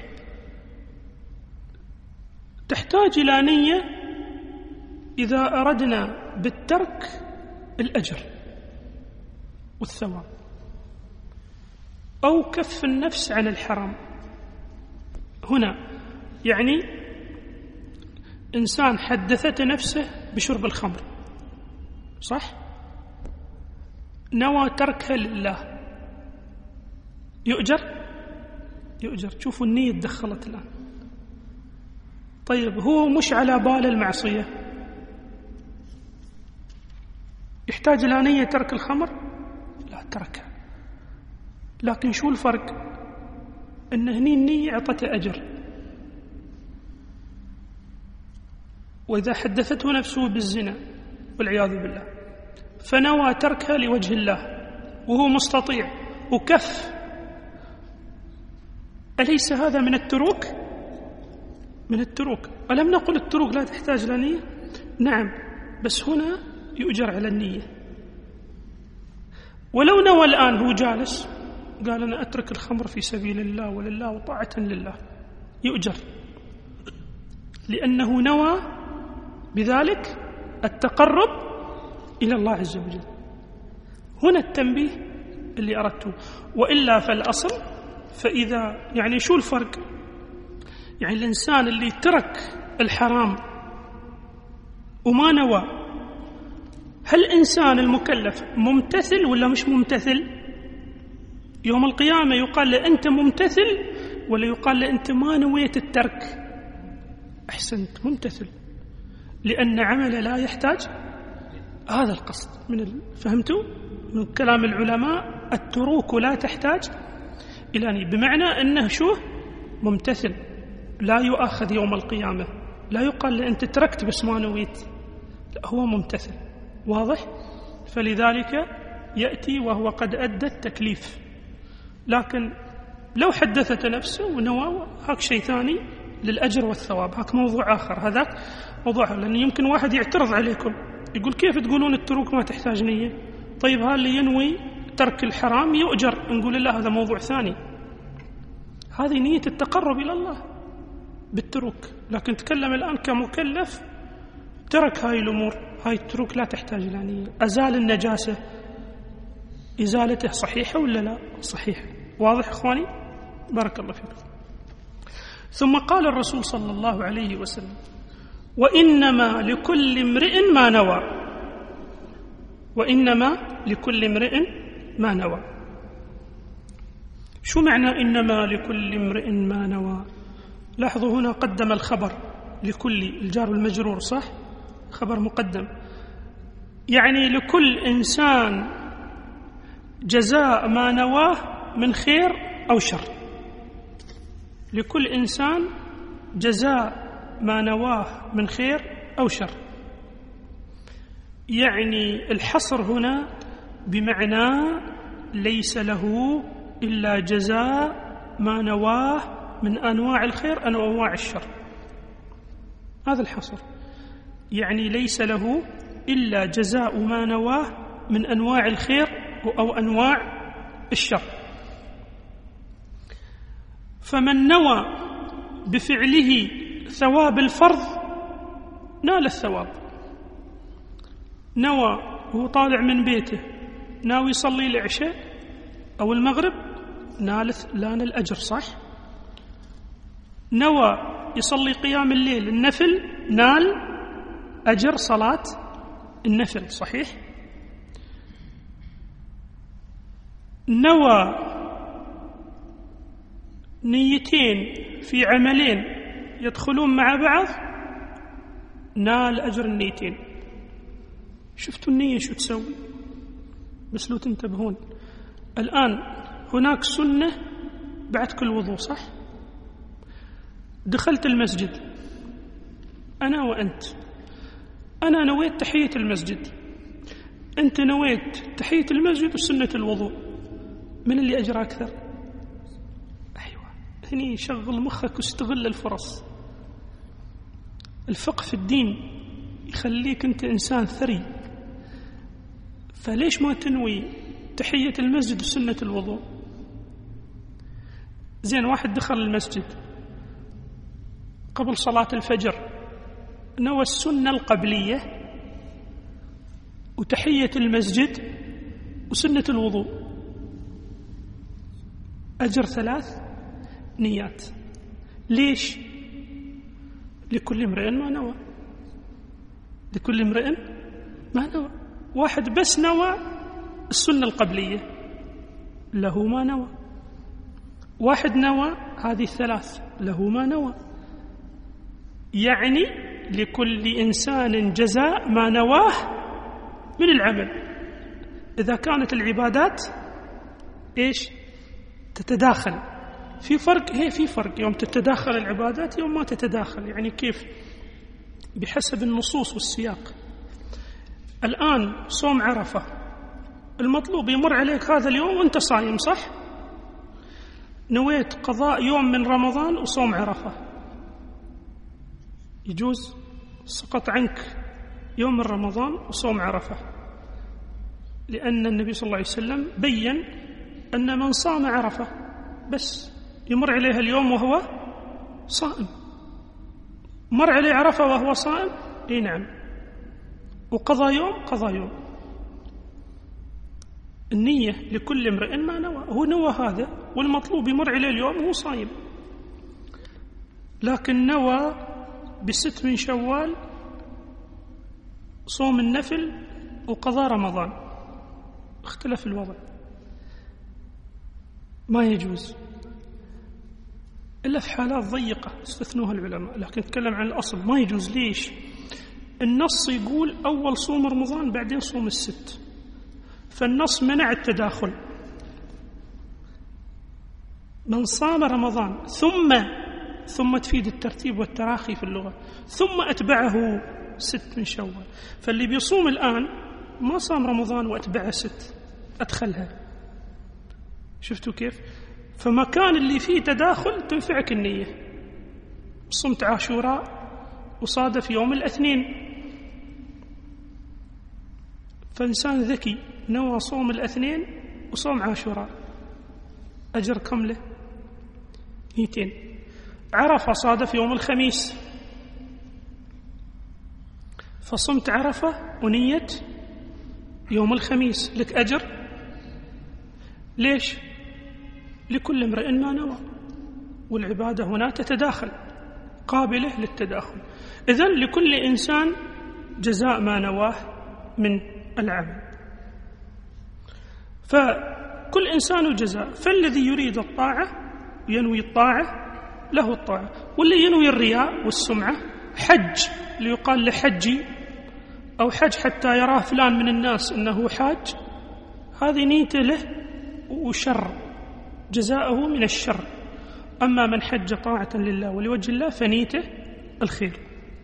تحتاج إلى نية إذا أردنا بالترك الأجر والثواب أو كف النفس عن الحرام. هنا يعني إنسان حدثت نفسه بشرب الخمر، صح؟ نوى تركها لله، يؤجر. شوفوا النية دخلت الآن. طيب هو مش على بال المعصية، يحتاج إلى نية ترك الخمر؟ لا، تركها. لكن شو الفرق؟ أن هني النية أعطته أجر، وإذا حدثته نفسه بالزنا والعياذ بالله فنوى تركها لوجه الله وهو مستطيع وكف، أليس هذا من التروك؟ من التروك. ألم نقل التروك لا تحتاج إلى نية؟ نعم، بس هنا يؤجر على النية. ولو نوى الآن هو جالس قال أنا أترك الخمر في سبيل الله ولله وطاعة لله، يؤجر، لأنه نوى بذلك التقرب إلى الله عز وجل. هنا التنبيه اللي أردته. وإلا فالأصل، فإذا يعني شو الفرق؟ يعني الإنسان اللي ترك الحرام وما نوى، هل الإنسان المكلف ممتثل ولا مش ممتثل؟ يوم القيامة يقال له أنت ممتثل ولا يقال له أنت ما نويت الترك؟ أحسنت، ممتثل، لأن عمل لا يحتاج هذا القصد. فهمتوا؟ من كلام العلماء التروك لا تحتاج إلى نية، بمعنى أنه شو؟ ممتثل، لا يؤاخذ يوم القيامة، لا يقال له أنت تركت بس ما نويت، لا، هو ممتثل. واضح؟ فلذلك يأتي وهو قد أدى التكليف. لكن لو حدثت نفسه ونوى، هاك شيء ثاني للأجر والثواب، هاك موضوع آخر. هذاك موضوع، لأن يمكن واحد يعترض عليكم يقول كيف تقولون التروك ما تحتاج نية؟ طيب ها اللي ينوي ترك الحرام يؤجر، نقول له هذا موضوع ثاني، هذه نية التقرب إلى الله بالتروك. لكن تكلم الآن كمكلف ترك هاي الأمور، هاي التروك لا تحتاج إلى نية. أزال النجاسة، إزالته صحيحة ولا لا؟ صحيحة. واضح إخواني؟ بارك الله فيكم. ثم قال الرسول صلى الله عليه وسلم: وإنما لكل امرئ ما نوى. وإنما لكل امرئ ما نوى. شو معنى إنما لكل امرئ ما نوى؟ لاحظوا هنا قدم الخبر لكل، الجار والمجرور، صح؟ خبر مقدم، يعني لكل إنسان جزاء ما نواه من خير أو شر. لكل إنسان جزاء ما نواه من خير أو شر. يعني الحصر هنا بمعنى ليس له إلا جزاء ما نواه من أنواع الخير أو أنواع الشر. هذا الحصر، يعني ليس له إلا جزاء ما نواه من أنواع الخير أو أنواع الشر. فمن نوى بفعله ثواب الفرض نال الثواب. نوى وهو طالع من بيته ناوي يصلي العشاء أو المغرب، نال الأجر، صح؟ نوى يصلي قيام الليل النفل، نال أجر صلاة النفل، صحيح؟ نوى نيتين في عملين يدخلون مع بعض، نال أجر النيتين. شفتوا النية شو تسوي؟ بس لو تنتبهون الآن، هناك سنة بعد كل وضوء، صح؟ دخلت المسجد أنا وأنت، أنا نويت تحية المسجد، أنت نويت تحية المسجد وسنة الوضوء، من اللي أجر أكثر؟ أيوة، هني شغل مخك واستغل الفرص. الفقه في الدين يخليك أنت إنسان ثري، فليش ما تنوي تحية المسجد وسنة الوضوء؟ زين، واحد دخل المسجد قبل صلاة الفجر، نوى السنة القبلية وتحية المسجد وسنة الوضوء، أجر 3 نيات. ليش؟ لكل امرئ ما نوى. لكل امرئ ما نوى. واحد بس نوى السنة القبلية له ما نوى، واحد نوى هذه 3 له ما نوى. يعني لكل إنسان جزاء ما نواه من العمل. إذا كانت العبادات إيش تتداخل، في فرق يوم تتداخل العبادات يوم ما تتداخل. يعني كيف؟ بحسب النصوص والسياق. الآن صوم عرفة، المطلوب يمر عليك هذا اليوم وانت صايم، صح؟ نويت قضاء يوم من رمضان وصوم عرفة، يجوز؟ سقط عنك يوم من رمضان وصوم عرفة، لأن النبي صلى الله عليه وسلم بيّن أن من صام عرفة بس يمر عليه اليوم وهو صائم. مر عليه عرفة وهو صائم، اي نعم، وقضى يوم. النية لكل امرئ ما نوى، هو نوى هذا والمطلوب يمر عليه اليوم وهو صايم. لكن نوى ب6 من شوال صوم النفل وقضى رمضان، اختلف الوضع، ما يجوز إلا في حالات ضيقة استثنوها العلماء، لكن نتكلم عن الأصل ما يجوز. ليش؟ النص يقول أول صوم رمضان بعدين صوم ال6، فالنص منع التداخل. من صام رمضان ثم تفيد الترتيب والتراخي في اللغة، ثم أتبعه 6 من شوال. فاللي بيصوم الآن ما صام رمضان وأتبعه 6، أدخلها. شفتوا كيف؟ فمكان اللي فيه تداخل تنفعك النية. صمت عاشوراء وصادف يوم الاثنين، فإنسان ذكي نوى صوم الاثنين وصوم عاشوراء، أجر كم له؟ 200. عرفة صادف يوم الخميس، فصمت عرفة ونية يوم الخميس، لك أجر. ليش؟ لكل امرئ ما نوى، والعبادة هنا تتداخل، قابلة للتداخل. إذن لكل إنسان جزاء ما نواه من العمل، فكل إنسان جزاء. فالذي يريد الطاعة ينوي الطاعة له الطاعة، واللي ينوي الرياء والسمعة حج ليقال لحجي، أو حج حتى يراه فلان من الناس أنه حاج، هذه نيته له وشر، جزاؤه من الشر. أما من حج طاعة لله ولوجه الله فنيته الخير.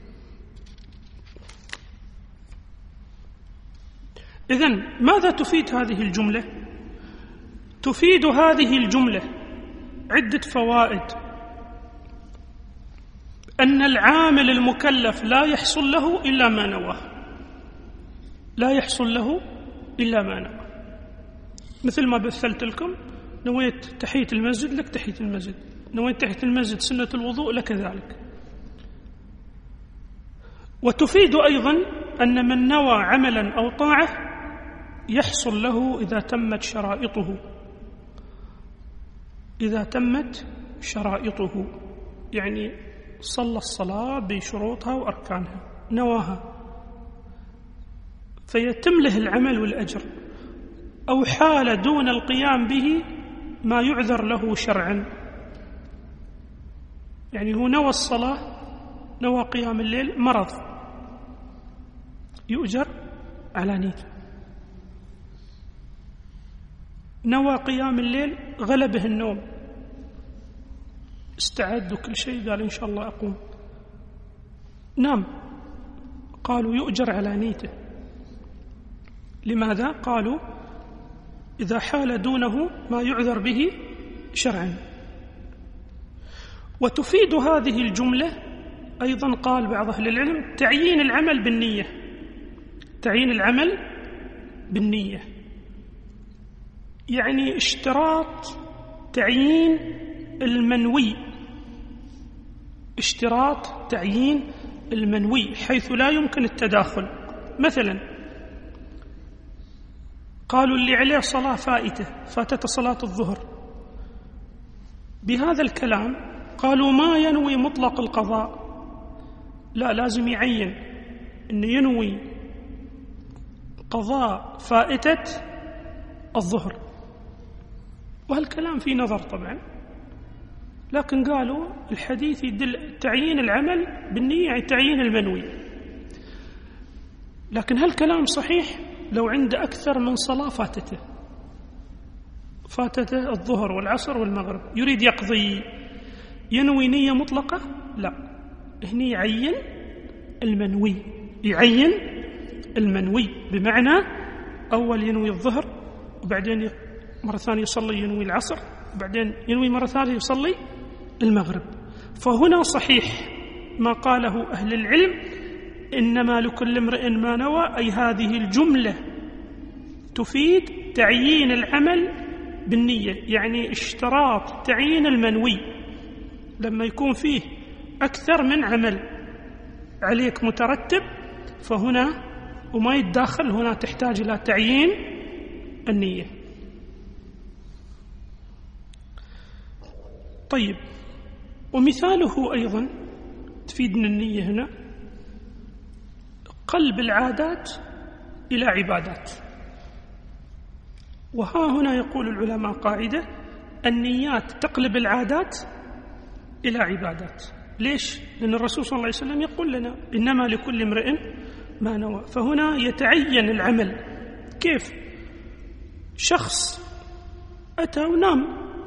إذن ماذا تفيد هذه الجملة؟ تفيد هذه الجملة عدة فوائد. أن العامل المكلف لا يحصل له إلا ما نواه، لا يحصل له إلا ما نواه. مثل ما مثلت لكم، نويت تحية المسجد لك تحية المسجد، نويت تحية المسجد سنة الوضوء لك ذلك. وتفيد أيضا أن من نوى عملا أو طاعة يحصل له إذا تمت شرائطه، إذا تمت شرائطه، يعني صلى الصلاة بشروطها وأركانها، نواها، فيتم له العمل والأجر. أو حال دون القيام به ما يعذر له شرعا، يعني هو نوى الصلاة، نوى قيام الليل، مرض، يؤجر على نيته. نوى قيام الليل، غلبه النوم، استعد وكل شيء، قال إن شاء الله أقوم، نام، قالوا يؤجر على نيته. لماذا؟ قالوا إذا حال دونه ما يعذر به شرعا. وتفيد هذه الجملة أيضا، قال بعض أهل العلم، تعيين العمل بالنية، تعيين العمل بالنية، يعني اشتراط تعيين المنوي، اشتراط تعيين المنوي حيث لا يمكن التداخل. مثلا قالوا اللي عليه صلاة فاتت صلاة الظهر، بهذا الكلام قالوا ما ينوي مطلق القضاء، لا، لازم يعين أنه ينوي قضاء فائتة الظهر. وهالكلام فيه نظر طبعا، لكن قالوا الحديث يدل تعيين العمل بالنية يعني تعيين المنوي. لكن هالكلام صحيح لو عنده أكثر من صلاة فاتته الظهر والعصر والمغرب، يريد يقضي، ينوي نية مطلقة؟ لا، هنا يعين المنوي، بمعنى أول ينوي الظهر، وبعدين مرة ثانية يصلي ينوي العصر، وبعدين ينوي مرة ثانية يصلي المغرب. فهنا صحيح ما قاله أهل العلم إنما لكل امرئ ما نوى، أي هذه الجملة تفيد تعيين العمل بالنية، يعني اشتراط تعيين المنوي لما يكون فيه أكثر من عمل عليك مترتب، فهنا وما يتداخل، هنا تحتاج إلى تعيين النية. طيب، ومثاله أيضا تفيدنا النية هنا قلب العادات إلى عبادات. وها هنا يقول العلماء قاعدة: النيات تقلب العادات إلى عبادات. ليش؟ لأن الرسول صلى الله عليه وسلم يقول لنا إنما لكل امرئ ما نوى. فهنا يتعين العمل. كيف؟ شخص أتى ونام،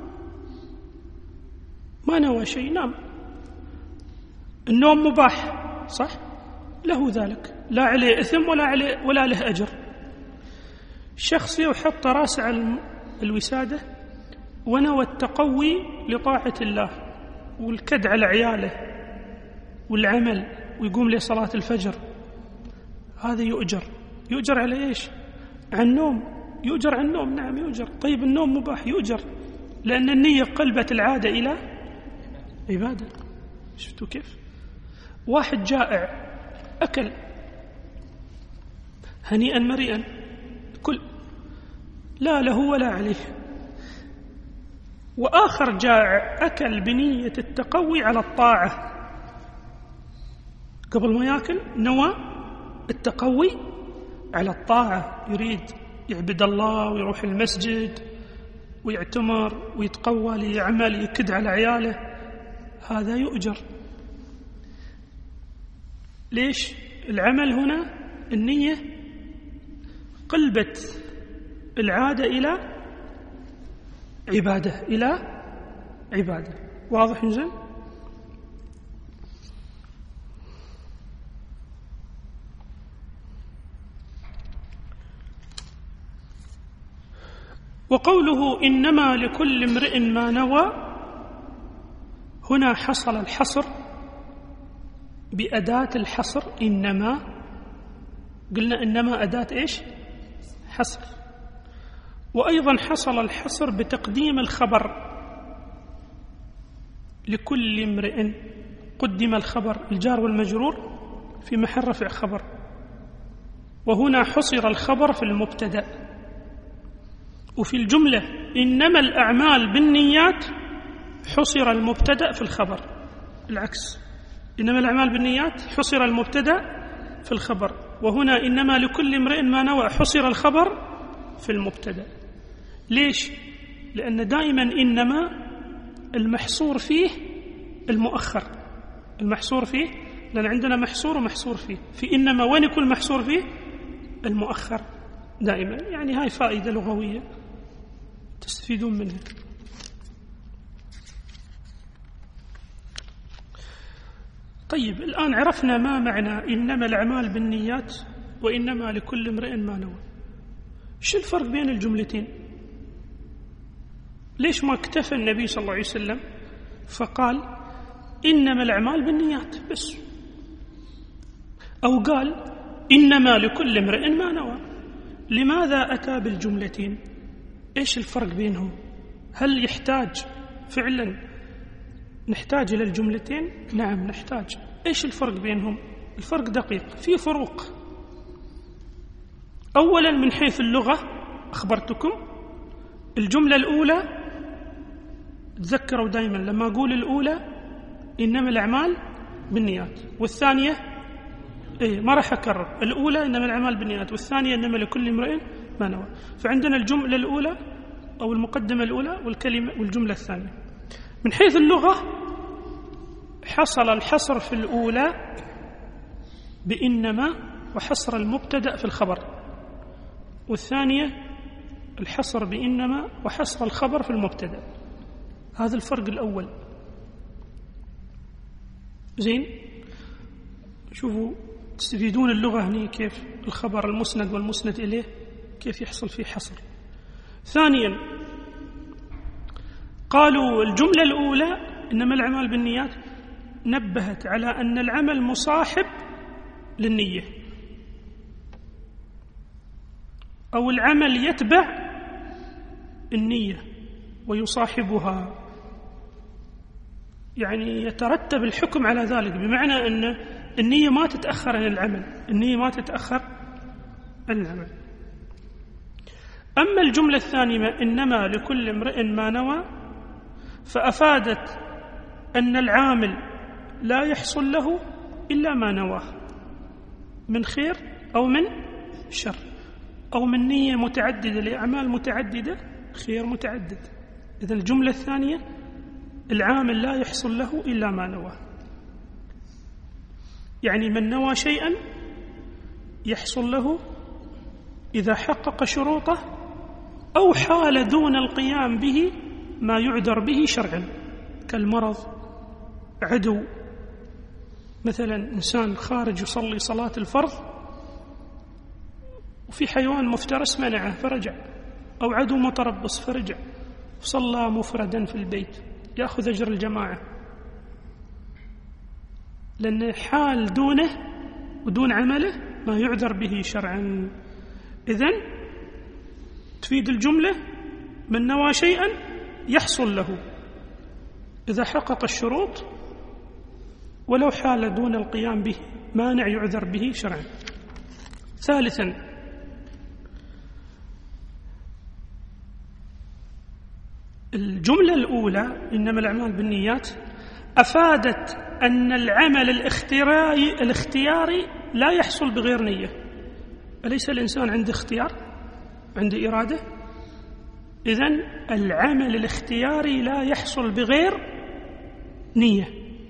ما نوى شيء، نام، النوم مباح صح؟ له ذلك، لا عليه إثم ولا له أجر. شخص يحط راسه على الوسادة ونوى التقوي لطاعة الله والكد على عياله والعمل ويقوم لصلاة الفجر، هذا يؤجر على إيش؟ عن النوم، يؤجر عن النوم، نعم يؤجر. طيب النوم مباح، يؤجر، لأن النية قلبت العادة إلى عبادة. شفتوا كيف؟ واحد جائع أكل هنيئا مريئا، كل لا له ولا عليه. وآخر جائع أكل بنية التقوي على الطاعة، قبل ما يأكل نوى التقوي على الطاعة، يريد يعبد الله ويروح المسجد ويعتمر ويتقوى ليعمل يكد على عياله، هذا يؤجر. ليش؟ العمل هنا النية قلبت العادة إلى عبادة. واضح نزل؟ وقوله إنما لكل امرئ ما نوى، هنا حصل الحصر بأداة الحصر. إنما قلنا إنما أداة إيش؟ حصر. وأيضا حصل الحصر بتقديم الخبر، لكل امرئ قدم الخبر الجار والمجرور في محل رفع خبر، وهنا حصر الخبر في المبتدأ. وفي الجملة إنما الأعمال بالنيات حصر المبتدأ في الخبر، العكس، إنما الأعمال بالنيات حصر المبتدأ في الخبر، وهنا إنما لكل امرئ ما نوى حصر الخبر في المبتدأ. ليش؟ لأن دائما إنما المحصور فيه المؤخر، المحصور فيه، لأن عندنا محصور ومحصور فيه. في إنما وين يكون محصور فيه؟ المؤخر دائما. يعني هاي فائدة لغوية تستفيدون منها. طيب، الآن عرفنا ما معنى إنما الأعمال بالنيات وإنما لكل امرئ ما نوى. شو الفرق بين الجملتين؟ ليش ما اكتفى النبي صلى الله عليه وسلم فقال إنما الأعمال بالنيات بس، أو قال إنما لكل امرئ ما نوى؟ لماذا أتى بالجملتين؟ إيش الفرق بينهم؟ هل يحتاج فعلا نحتاج إلى الجملتين؟ نعم نحتاج. إيش الفرق بينهم؟ الفرق دقيق، في فروق. أولا من حيث اللغة أخبرتكم، الجملة الأولى تذكروا دائما لما أقول الأولى إنما الأعمال بالنيات، والثانية ما راح أكرر، الأولى إنما الأعمال بالنيات، والثانية إنما لكل امرئ ما نوى. فعندنا الجملة الأولى أو المقدمة الأولى والكلمة والجملة الثانية. من حيث اللغة حصل الحصر في الأولى بإنما وحصر المبتدأ في الخبر، والثانية الحصر بإنما وحصر الخبر في المبتدأ. هذا الفرق الأول. زين، شوفوا تستفيدون اللغة هنا كيف الخبر المسند والمسند إليه كيف يحصل فيه حصر. ثانيا قالوا الجملة الأولى إنما الأعمال بالنيات نبهت على أن العمل مصاحب للنية، أو العمل يتبع النية ويصاحبها، يعني يترتب الحكم على ذلك، بمعنى أن النية ما تتأخر عن العمل، النية ما تتأخر عن العمل. أما الجملة الثانية إنما لكل امرئ ما نوى، فأفادت أن العامل لا يحصل له إلا ما نواه من خير أو من شر، أو من نية متعددة لأعمال متعددة خير متعدد. إذن الجملة الثانية العامل لا يحصل له إلا ما نواه، يعني من نوى شيئا يحصل له إذا حقق شروطه أو حال دون القيام به ما يعذر به شرعا، كالمرض، عدو، مثلا إنسان خارج يصلي صلاة الفرض وفي حيوان مفترس منعه فرجع، أو عدو متربص فرجع صلى مفردا في البيت، يأخذ أجر الجماعة، لأن حال دونه ودون عمله ما يعذر به شرعا. إذن تفيد الجملة من نوى شيئا يحصل له إذا حقق الشروط ولو حال دون القيام به مانع يعذر به شرعا. ثالثا الجملة الأولى إنما الأعمال بالنيات أفادت أن العمل الاختياري لا يحصل بغير نية. أليس الإنسان عنده اختيار، عنده إرادة؟ إذن العمل الاختياري لا يحصل بغير نية.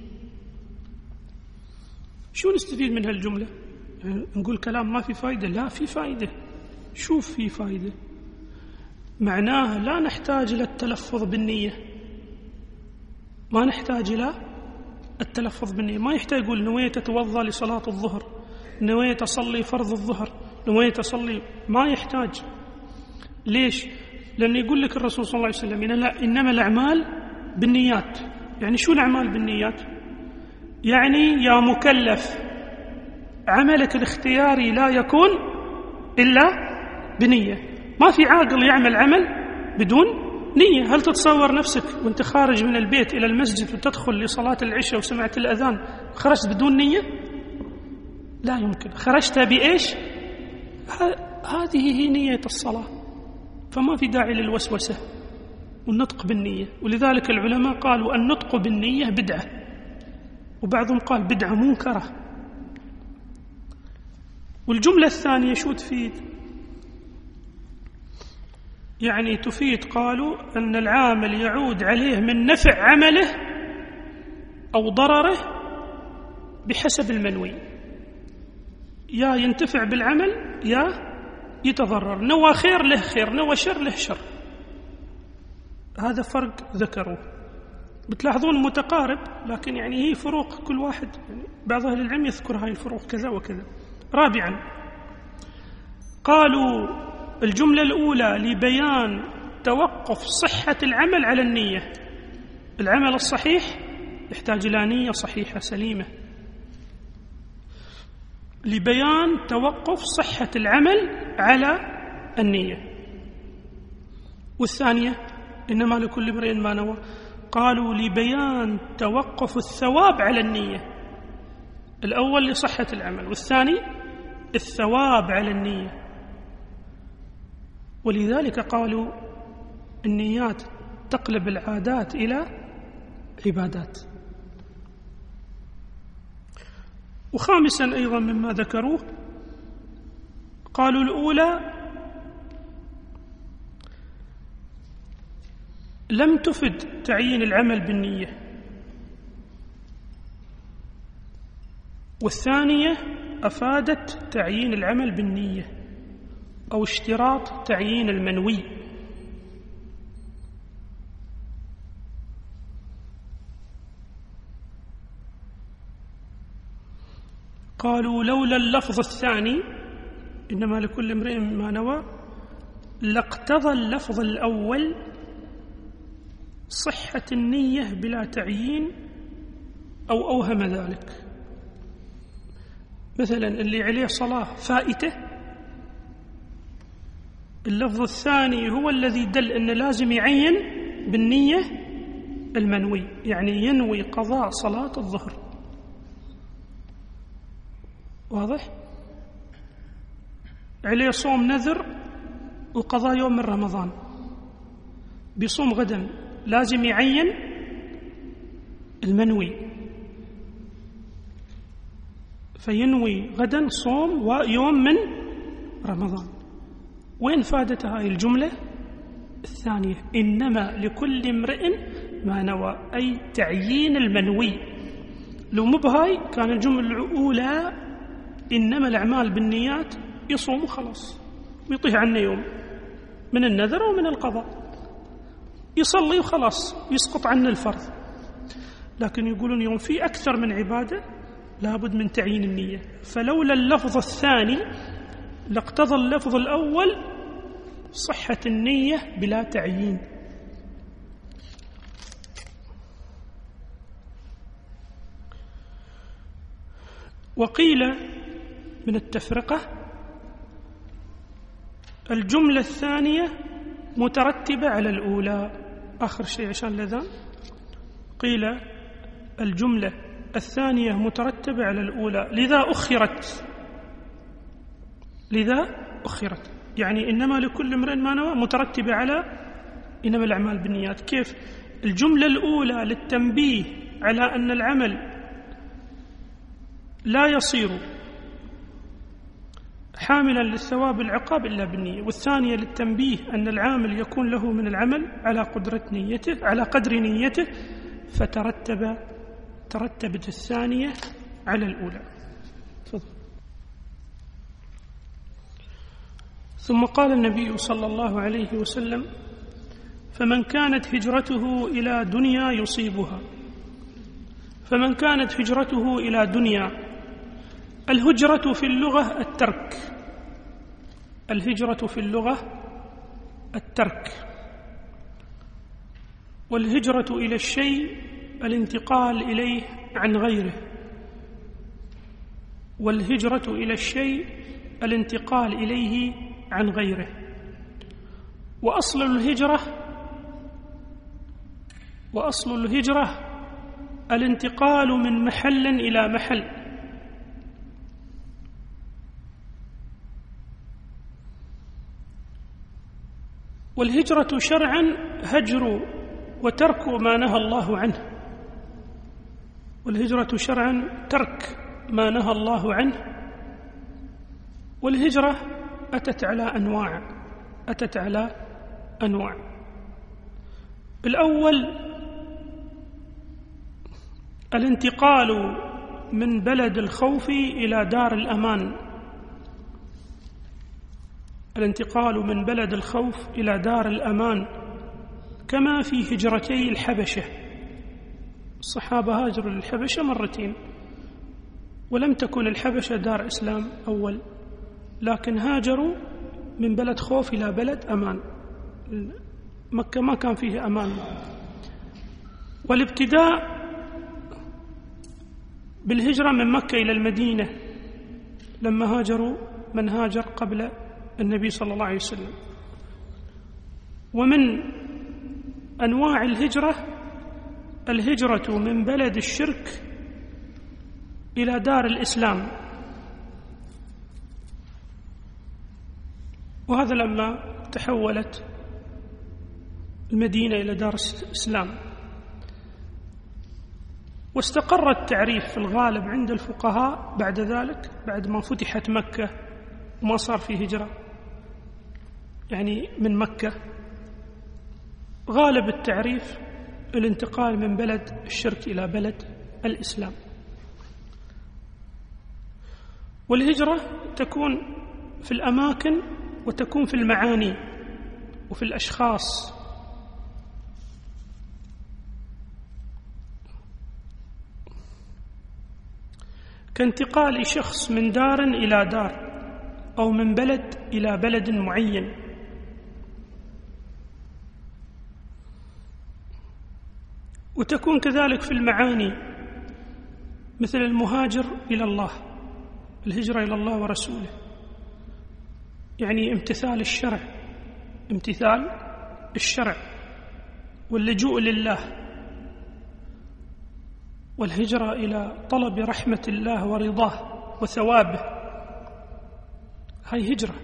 شو نستفيد من هالجملة؟ يعني نقول كلام ما في فائدة؟ لا، في فائدة. شوف في فائدة، معناها لا نحتاج إلى التلفظ بالنية، ما نحتاج إلى التلفظ بالنية، ما يحتاج يقول نويت أتوضأ لصلاة الظهر، نويت أصلي فرض الظهر، نويت أصلي، ما يحتاج. ليش؟ لأن يقول لك الرسول صلى الله عليه وسلم إنما الأعمال بالنيات. يعني شو الأعمال بالنيات؟ يعني يا مكلف عملك الاختياري لا يكون إلا بنية. ما في عاقل يعمل عمل بدون نية. هل تتصور نفسك وانت خارج من البيت إلى المسجد وتدخل لصلاة العشاء وسمعت الأذان خرجت بدون نية؟ لا يمكن. خرجت بإيش؟ هذه هي نية الصلاة، فما في داعي للوسوسة والنطق بالنية. ولذلك العلماء قالوا النطق بالنية بدعة، وبعضهم قال بدعة منكرة. والجملة الثانية شو تفيد؟ يعني تفيد قالوا أن العامل يعود عليه من نفع عمله أو ضرره بحسب المنوي، يا ينتفع بالعمل يا يتضرر، نوى خير له خير، نوى شر له شر. هذا فرق ذكروه، بتلاحظون متقارب، لكن يعني هي فروق كل واحد، يعني بعض أهل العلم يذكر هاي الفروق كذا وكذا. رابعا قالوا الجملة الأولى لبيان توقف صحة العمل على النية. العمل الصحيح يحتاج إلى نية صحيحة سليمة، لبيان توقف صحة العمل على النية. والثانية إنما لكل امرئ ما نوى، قالوا لبيان توقف الثواب على النية. الأول لصحة العمل، والثاني الثواب على النية. ولذلك قالوا النيات تقلب العادات إلى عبادات. وخامسا أيضا مما ذكروه قالوا الأولى لم تفد تعيين العمل بالنية، والثانية أفادت تعيين العمل بالنية أو اشتراط تعيين المنوي. قالوا لولا اللفظ الثاني إنما لكل امرئ ما نوى لاقتضى اللفظ الأول صحة النية بلا تعيين أو أوهم ذلك. مثلا اللي عليه صلاة فائتة، اللفظ الثاني هو الذي دل أنه لازم يعين بالنية المنوي، يعني ينوي قضاء صلاة الظهر. واضح؟ عليه صوم نذر وقضاء يوم من رمضان، بيصوم غدا، لازم يعين المنوي، فينوي غدا صوم يوم من رمضان. وين فادت هاي الجملة الثانية؟ إنما لكل امرئ ما نوى، أي تعيين المنوي. لو مو بهاي كان الجملة الأولى إنما الأعمال بالنيات، يصوم وخلاص ويطيح عنه يوم من النذر ومن القضاء، يصلي وخلاص يسقط عنه الفرض. لكن يقولون يوم في أكثر من عبادة لابد من تعيين النية، فلولا اللفظ الثاني لاقتضى اللفظ الأول صحة النية بلا تعيين. وقيل من التفرقة الجملة الثانية مترتبة على الأولى. آخر شيء عشان الأذان، قيل الجملة الثانية مترتبة على الأولى لذا أخرت، يعني إنما لكل امرئ ما نوى مترتبة على إنما الأعمال بالنيات. كيف؟ الجملة الأولى للتنبيه على أن العمل لا يصير حاملا للثواب العقاب إلا بالنية، والثانية للتنبيه أن العامل يكون له من العمل على قدر نيته، فترتبت الثانية على الأولى. تفضل. ثم قال النبي صلى الله عليه وسلم: فمن كانت هجرته إلى دنيا يصيبها. فمن كانت هجرته إلى دنيا، الهجرة في اللغة الترك، الهجرة في اللغة الترك، والهجرة إلى الشيء الانتقال إليه عن غيره، والهجرة إلى الشيء الانتقال إليه عن غيره. وأصل الهجرة الانتقال من محل إلى محل، والهجرة شرعا هجر وترك ما نهى الله عنه، والهجرة شرعا ترك ما نهى الله عنه. والهجرة أتت على أنواع. الأول الانتقال من بلد الخوف إلى دار الأمان، الانتقال من بلد الخوف إلى دار الأمان، كما في هجرتي الحبشة. الصحابة هاجروا للحبشة مرتين، ولم تكن الحبشة دار إسلام أول، لكن هاجروا من بلد خوف إلى بلد أمان. مكة ما كان فيه أمان. والابتداء بالهجرة من مكة إلى المدينة لما هاجروا من هاجر قبل النبي صلى الله عليه وسلم. ومن أنواع الهجرة من بلد الشرك إلى دار الإسلام، وهذا لما تحولت المدينة إلى دار الإسلام. واستقر التعريف في الغالب عند الفقهاء بعد ذلك، بعد ما فتحت مكة وما صار في هجرة، يعني من مكة غالب التعريف الانتقال من بلد الشرك إلى بلد الإسلام. والهجرة تكون في الأماكن وتكون في المعاني وفي الأشخاص. كانتقال شخص من دار إلى دار أو من بلد إلى بلد معين. وتكون كذلك في المعاني مثل المهاجر إلى الله، الهجرة إلى الله ورسوله، يعني امتثال الشرع، امتثال الشرع واللجوء لله، والهجرة إلى طلب رحمة الله ورضاه وثوابه، هاي هجرة.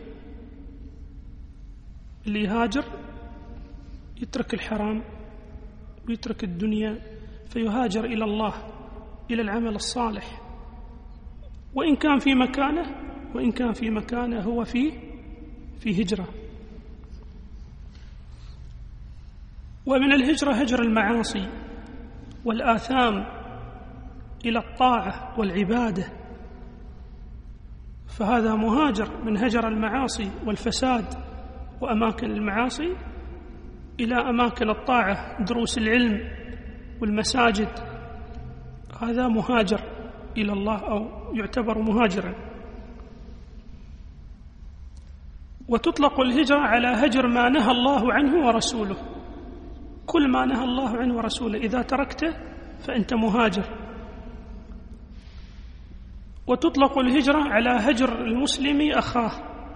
اللي يهاجر يترك الحرام ويترك الدنيا فيهاجر إلى الله، إلى العمل الصالح، وإن كان في مكانه هو في هجرة. ومن الهجرة هجر المعاصي والآثام إلى الطاعة والعبادة، فهذا مهاجر من هجر المعاصي والفساد وأماكن المعاصي إلى أماكن الطاعة، دروس العلم والمساجد، هذا مهاجر إلى الله أو يعتبر مهاجرا. وتطلق الهجرة على هجر ما نهى الله عنه ورسوله، كل ما نهى الله عنه ورسوله إذا تركته فأنت مهاجر. وتطلق الهجرة على هجر المسلم أخاه،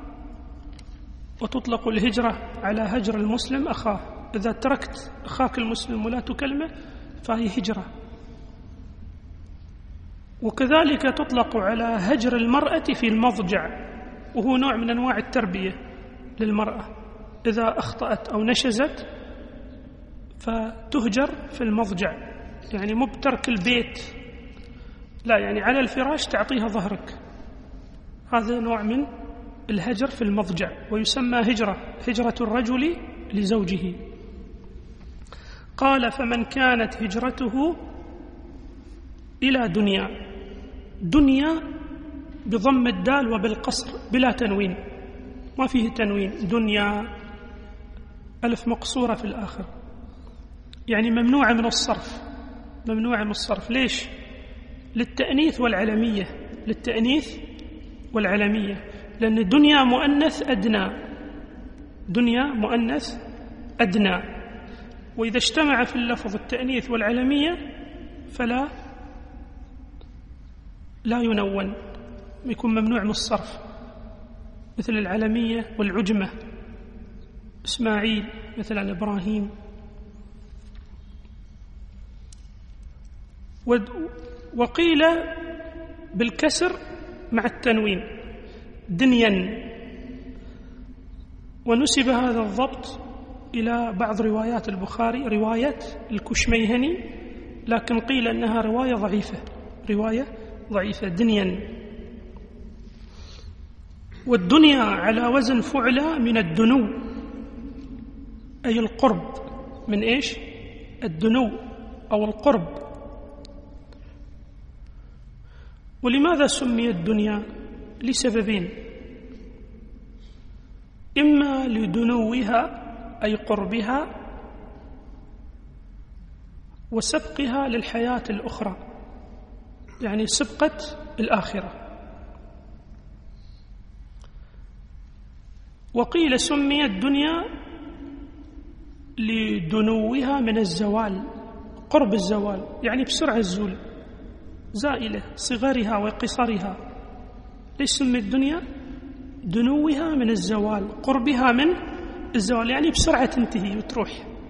وتطلق الهجرة على هجر المسلم أخاه، إذا تركت أخاك المسلم ولا تكلمه فهي هجرة. وكذلك تطلق على هجر المرأة في المضجع، وهو نوع من أنواع التربية للمرأة، إذا أخطأت أو نشزت فتهجر في المضجع، يعني مو بترك البيت، لا، يعني على الفراش تعطيها ظهرك، هذا نوع من الهجر في المضجع، ويسمى هجرة الرجل لزوجه. قال: فمن كانت هجرته إلى دنيا بضم الدال وبالقصر بلا تنوين، ما فيه تنوين، دنيا ألف مقصورة في الآخر، يعني ممنوعة من الصرف. ليش؟ للتأنيث والعلمية، لأن دنيا مؤنث أدنى، وإذا اجتمع في اللفظ التأنيث والعلمية فلا ينون، يكون ممنوع من الصرف، مثل العلمية والعجمة، إسماعيل مثل عن إبراهيم. وقيل بالكسر مع التنوين دنيا، ونسب هذا الضبط إلى بعض روايات البخاري، رواية الكشميهني، لكن قيل أنها رواية ضعيفة دنيا. والدنيا على وزن فعلى من الدنو، أي القرب من إيش؟ الدنو أو القرب. ولماذا سميت الدنيا؟ لسببين: إما لدنوها أي قربها، وسبقها للحياة الأخرى، يعني سبقة الآخرة. وقيل سميت الدنيا لدنوها من الزوال، قرب الزوال، يعني بسرعة الزول، زائلة، صغرها وقصرها. ليش سميت الدنيا؟ دنوها من الزوال، قربها من الزوال، يعني بسرعة تنتهي وتروح.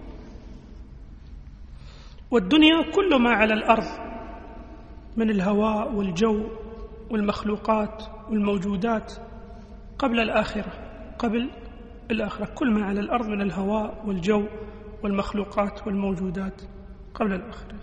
والدنيا كل ما على الأرض من الهواء والجو والمخلوقات والموجودات قبل الآخرة، كل ما على الأرض من الهواء والجو والمخلوقات والموجودات قبل الآخرة.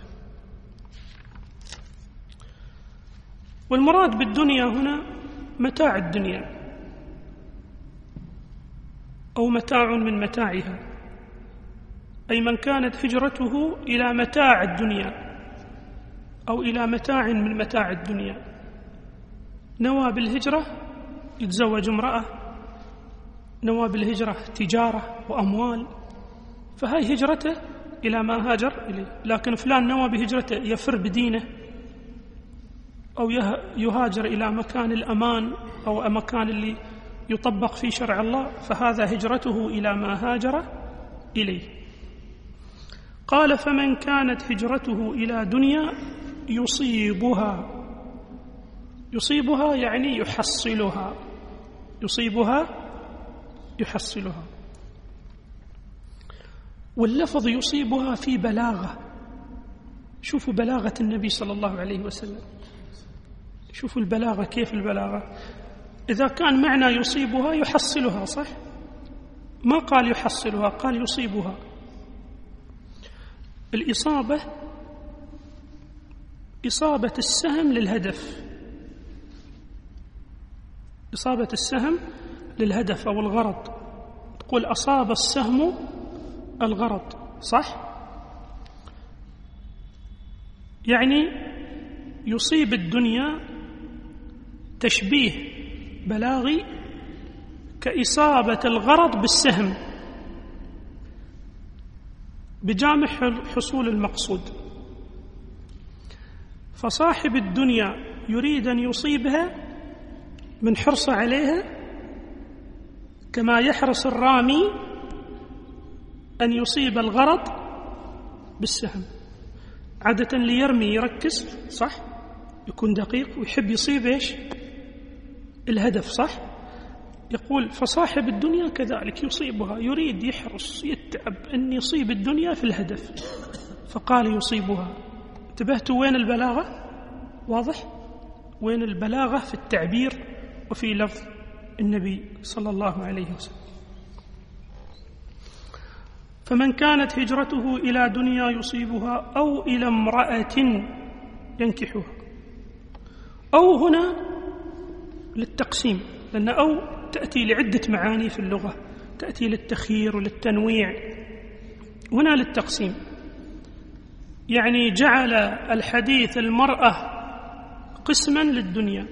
والمراد بالدنيا هنا متاع الدنيا أو متاع من متاعها، أي من كانت هجرته إلى متاع الدنيا أو إلى متاع من متاع الدنيا، نوى بالهجرة يتزوج امرأة، نوى بالهجرة تجارة وأموال، فهاي هجرته إلى ما هاجر إليه. لكن فلان نوى بهجرته يفر بدينه أو يهاجر إلى مكان الأمان أو مكان اللي يطبق فيه شرع الله، فهذا هجرته إلى ما هاجر إليه. قال فمن كانت هجرته إلى دنيا يصيبها يعني يحصلها، يحصلها. واللفظ يصيبها في بلاغة. شوفوا بلاغة النبي صلى الله عليه وسلم، شوفوا البلاغة، كيف البلاغة. إذا كان معنى يصيبها يحصلها، صح؟ ما قال يحصلها، قال يصيبها. الإصابة إصابة السهم للهدف، إصابة السهم للهدف أو الغرض. تقول أصاب السهم الغرض، صح؟ يعني يصيب الدنيا تشبيه بلاغي كإصابة الغرض بالسهم بجامع حصول المقصود. فصاحب الدنيا يريد أن يصيبها من حرص عليها، كما يحرص الرامي أن يصيب الغرض بالسهم. عادة اللي يرمي يركز، صح؟ يكون دقيق ويحب يصيب إيش؟ الهدف، صح؟ يقول فصاحب الدنيا كذلك يصيبها، يريد يحرص يتعب أن يصيب الدنيا في الهدف، فقال يصيبها. انتبهتوا وين البلاغة؟ واضح؟ وين البلاغة في التعبير وفي لفظ النبي صلى الله عليه وسلم. فمن كانت هجرته إلى دنيا يصيبها أو إلى امرأة ينكحها. أو هنا للتقسيم، لأن أو تأتي لعدة معاني في اللغة، تأتي للتخيير وللتنويع، هنا للتقسيم. يعني جعل الحديث المرأة قسما للدنيا،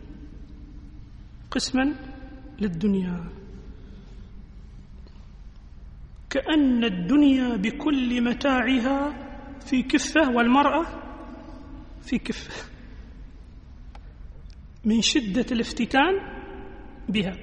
قسما للدنيا، كأن الدنيا بكل متاعها في كفة والمرأة في كفة، من شدة الافتتان بها،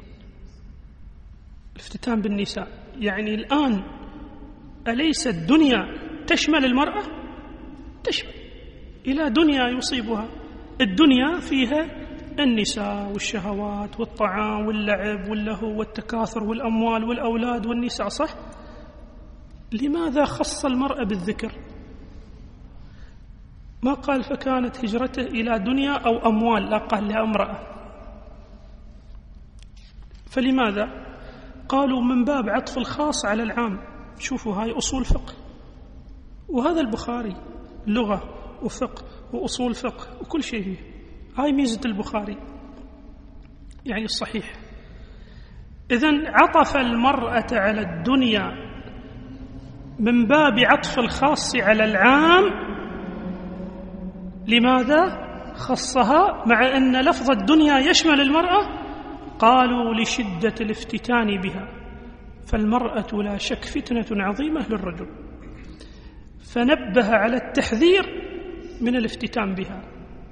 الافتتان بالنساء. يعني الآن أليس الدنيا تشمل المرأة؟ تشمل، إلى دنيا يصيبها. الدنيا فيها النساء والشهوات والطعام واللعب واللهو والتكاثر والأموال والأولاد والنساء، صح؟ لماذا خص المرأة بالذكر؟ ما قال فكانت هجرته إلى دنيا أو أموال، لا قال لها امرأة. فلماذا؟ قالوا من باب عطف الخاص على العام. شوفوا هاي أصول فقه، وهذا البخاري لغة وفقه وأصول فقه وكل شيء فيه. هاي ميزة البخاري يعني الصحيح. إذن عطف المرأة على الدنيا من باب عطف الخاص على العام. لماذا خصها مع أن لفظ الدنيا يشمل المرأة؟ قالوا لشدة الافتتان بها، فالمرأة لا شك فتنة عظيمة للرجل، فنبه على التحذير من الافتتان بها.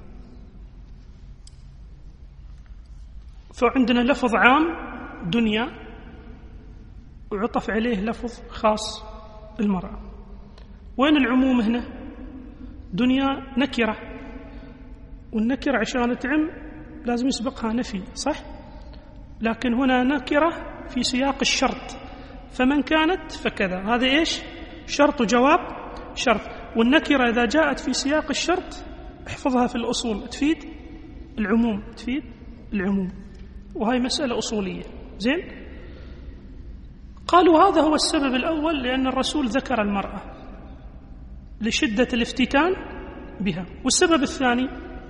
فعندنا لفظ عام دنيا وعطف عليه لفظ خاص المرأة. وين العموم هنا؟ دنيا نكرة، والنكرة عشان تعم لازم يسبقها نفي، صح؟ لكن هنا نكرة في سياق الشرط، فمن كانت فكذا، هذا إيش؟ شرط وجواب شرط. والنكرة إذا جاءت في سياق الشرط احفظها في الأصول، تفيد العموم، تفيد العموم، وهي مسألة أصولية. زين؟ قالوا هذا هو السبب الأول، لأن الرسول ذكر المرأة لشدة الافتتان بها. والسبب الثاني،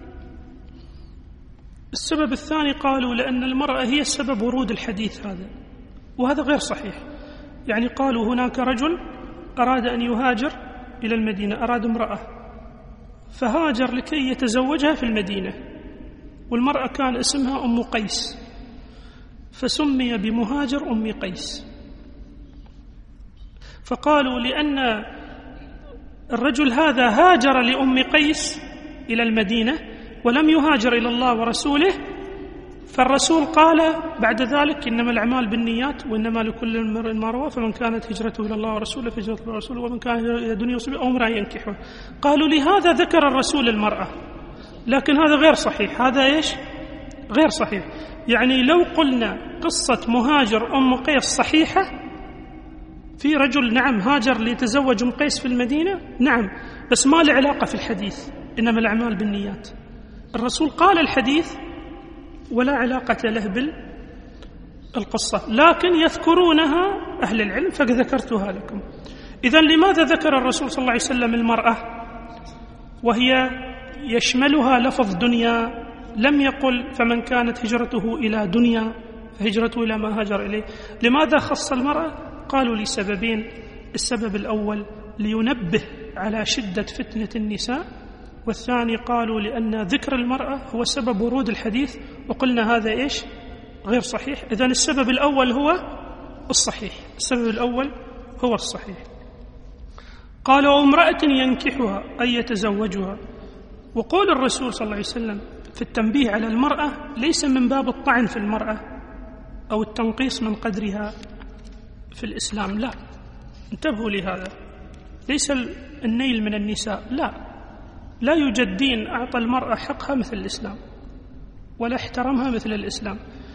السبب الثاني قالوا لأن المرأة هي سبب ورود الحديث هذا، وهذا غير صحيح. يعني قالوا هناك رجل أراد أن يهاجر إلى المدينة، أراد امرأة فهاجر لكي يتزوجها في المدينة، والمرأة كان اسمها أم قيس، فسمي بمهاجر أم قيس. فقالوا لأن الرجل هذا هاجر لأم قيس إلى المدينة ولم يهاجر إلى الله ورسوله، فالرسول قال بعد ذلك إنما الأعمال بالنيات وإنما لكل امرئ ما روى، فمن كانت هجرته إلى الله ورسوله فهجرته إلى رسوله، ومن كان إلى دنيا يصيبها أو امرأة ينكحها. قالوا لهذا ذكر الرسول المرأة، لكن هذا غير صحيح. هذا إيش؟ غير صحيح. يعني لو قلنا قصة مهاجر أم قيس صحيحة، في رجل نعم هاجر ليتزوج أم قيس في المدينة، نعم، بس ما له علاقة في الحديث إنما الأعمال بالنيات. الرسول قال الحديث ولا علاقة له بالقصة، لكن يذكرونها أهل العلم فذكرتها لكم. إذن لماذا ذكر الرسول صلى الله عليه وسلم المرأة وهي يشملها لفظ دنيا؟ لم يقل فمن كانت هجرته إلى دنيا فهجرته إلى ما هاجر إليه. لماذا خص المرأة؟ قالوا لسببين. السبب الأول لينبه على شدة فتنة النساء، والثاني قالوا لأن ذكر المرأة هو سبب ورود الحديث، وقلنا هذا إيش؟ غير صحيح. إذن السبب الأول هو الصحيح، السبب الأول هو الصحيح. قالوا امرأة ينكحها أي يتزوجها. وقول الرسول صلى الله عليه وسلم في التنبيه على المرأة ليس من باب الطعن في المرأة أو التنقيص من قدرها في الإسلام، لا، انتبهوا لهذا، ليس النيل من النساء، لا يوجد دين أعطى المرأة حقها مثل الإسلام ولا احترمها مثل الإسلام،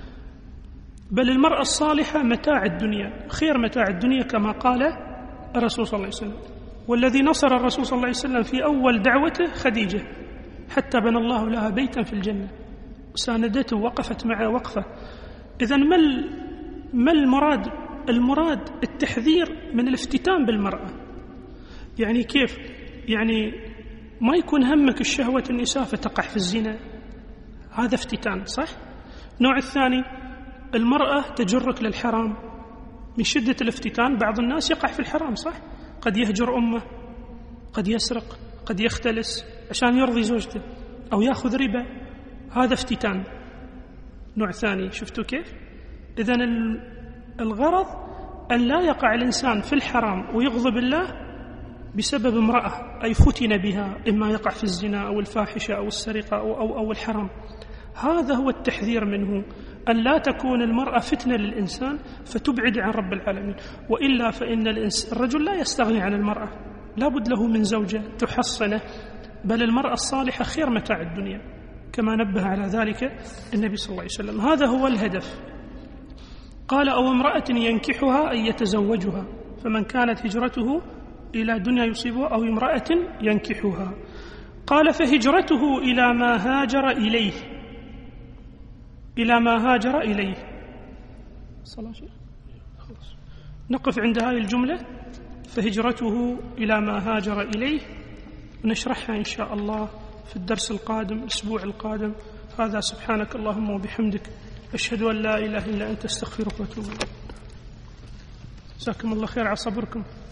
بل المرأة الصالحة متاع الدنيا، خير متاع الدنيا كما قال الرسول صلى الله عليه وسلم. والذي نصر الرسول صلى الله عليه وسلم في أول دعوته خديجة، حتى بنى الله لها بيتا في الجنة، ساندته وقفت معه وقفة. إذن ما المراد التحذير من الافتتان بالمرأة. يعني كيف؟ يعني ما يكون همك الشهوة النساء فتقع في الزنا، هذا افتتان، صح؟ النوع الثاني المرأة تجرك للحرام، من شدة الافتتان بعض الناس يقع في الحرام، صح؟ قد يهجر أمه، قد يسرق، قد يختلس عشان يرضي زوجته، أو يأخذ ربا، هذا افتتان. نوع ثاني، شفتوا كيف؟ إذن الغرض أن لا يقع الإنسان في الحرام ويغضب الله بسبب امرأة، أي فتن بها، إما يقع في الزنا أو الفاحشة أو السرقة أو الحرام. هذا هو التحذير منه، أن لا تكون المرأة فتنة للإنسان فتبعد عن رب العالمين، وإلا فإن الرجل لا يستغني عن المرأة، لا بد له من زوجة تحصنه، بل المرأة الصالحة خير متاع الدنيا كما نبه على ذلك النبي صلى الله عليه وسلم. هذا هو الهدف. قال أو امرأة ينكحها أي يتزوجها، فمن كانت هجرته إلى دنيا يصيبها أو امرأة ينكحها. قال فهجرته إلى ما هاجر إليه، إلى ما هاجر إليه. نقف عند هذه الجملة، فهجرته إلى ما هاجر إليه، ونشرحها إن شاء الله في الدرس القادم الأسبوع القادم. هذا سبحانك اللهم وبحمدك، أشهد أن لا إله إلا أنت، استغفرك وأتوب إليك. جزاكم الله خير على صبركم.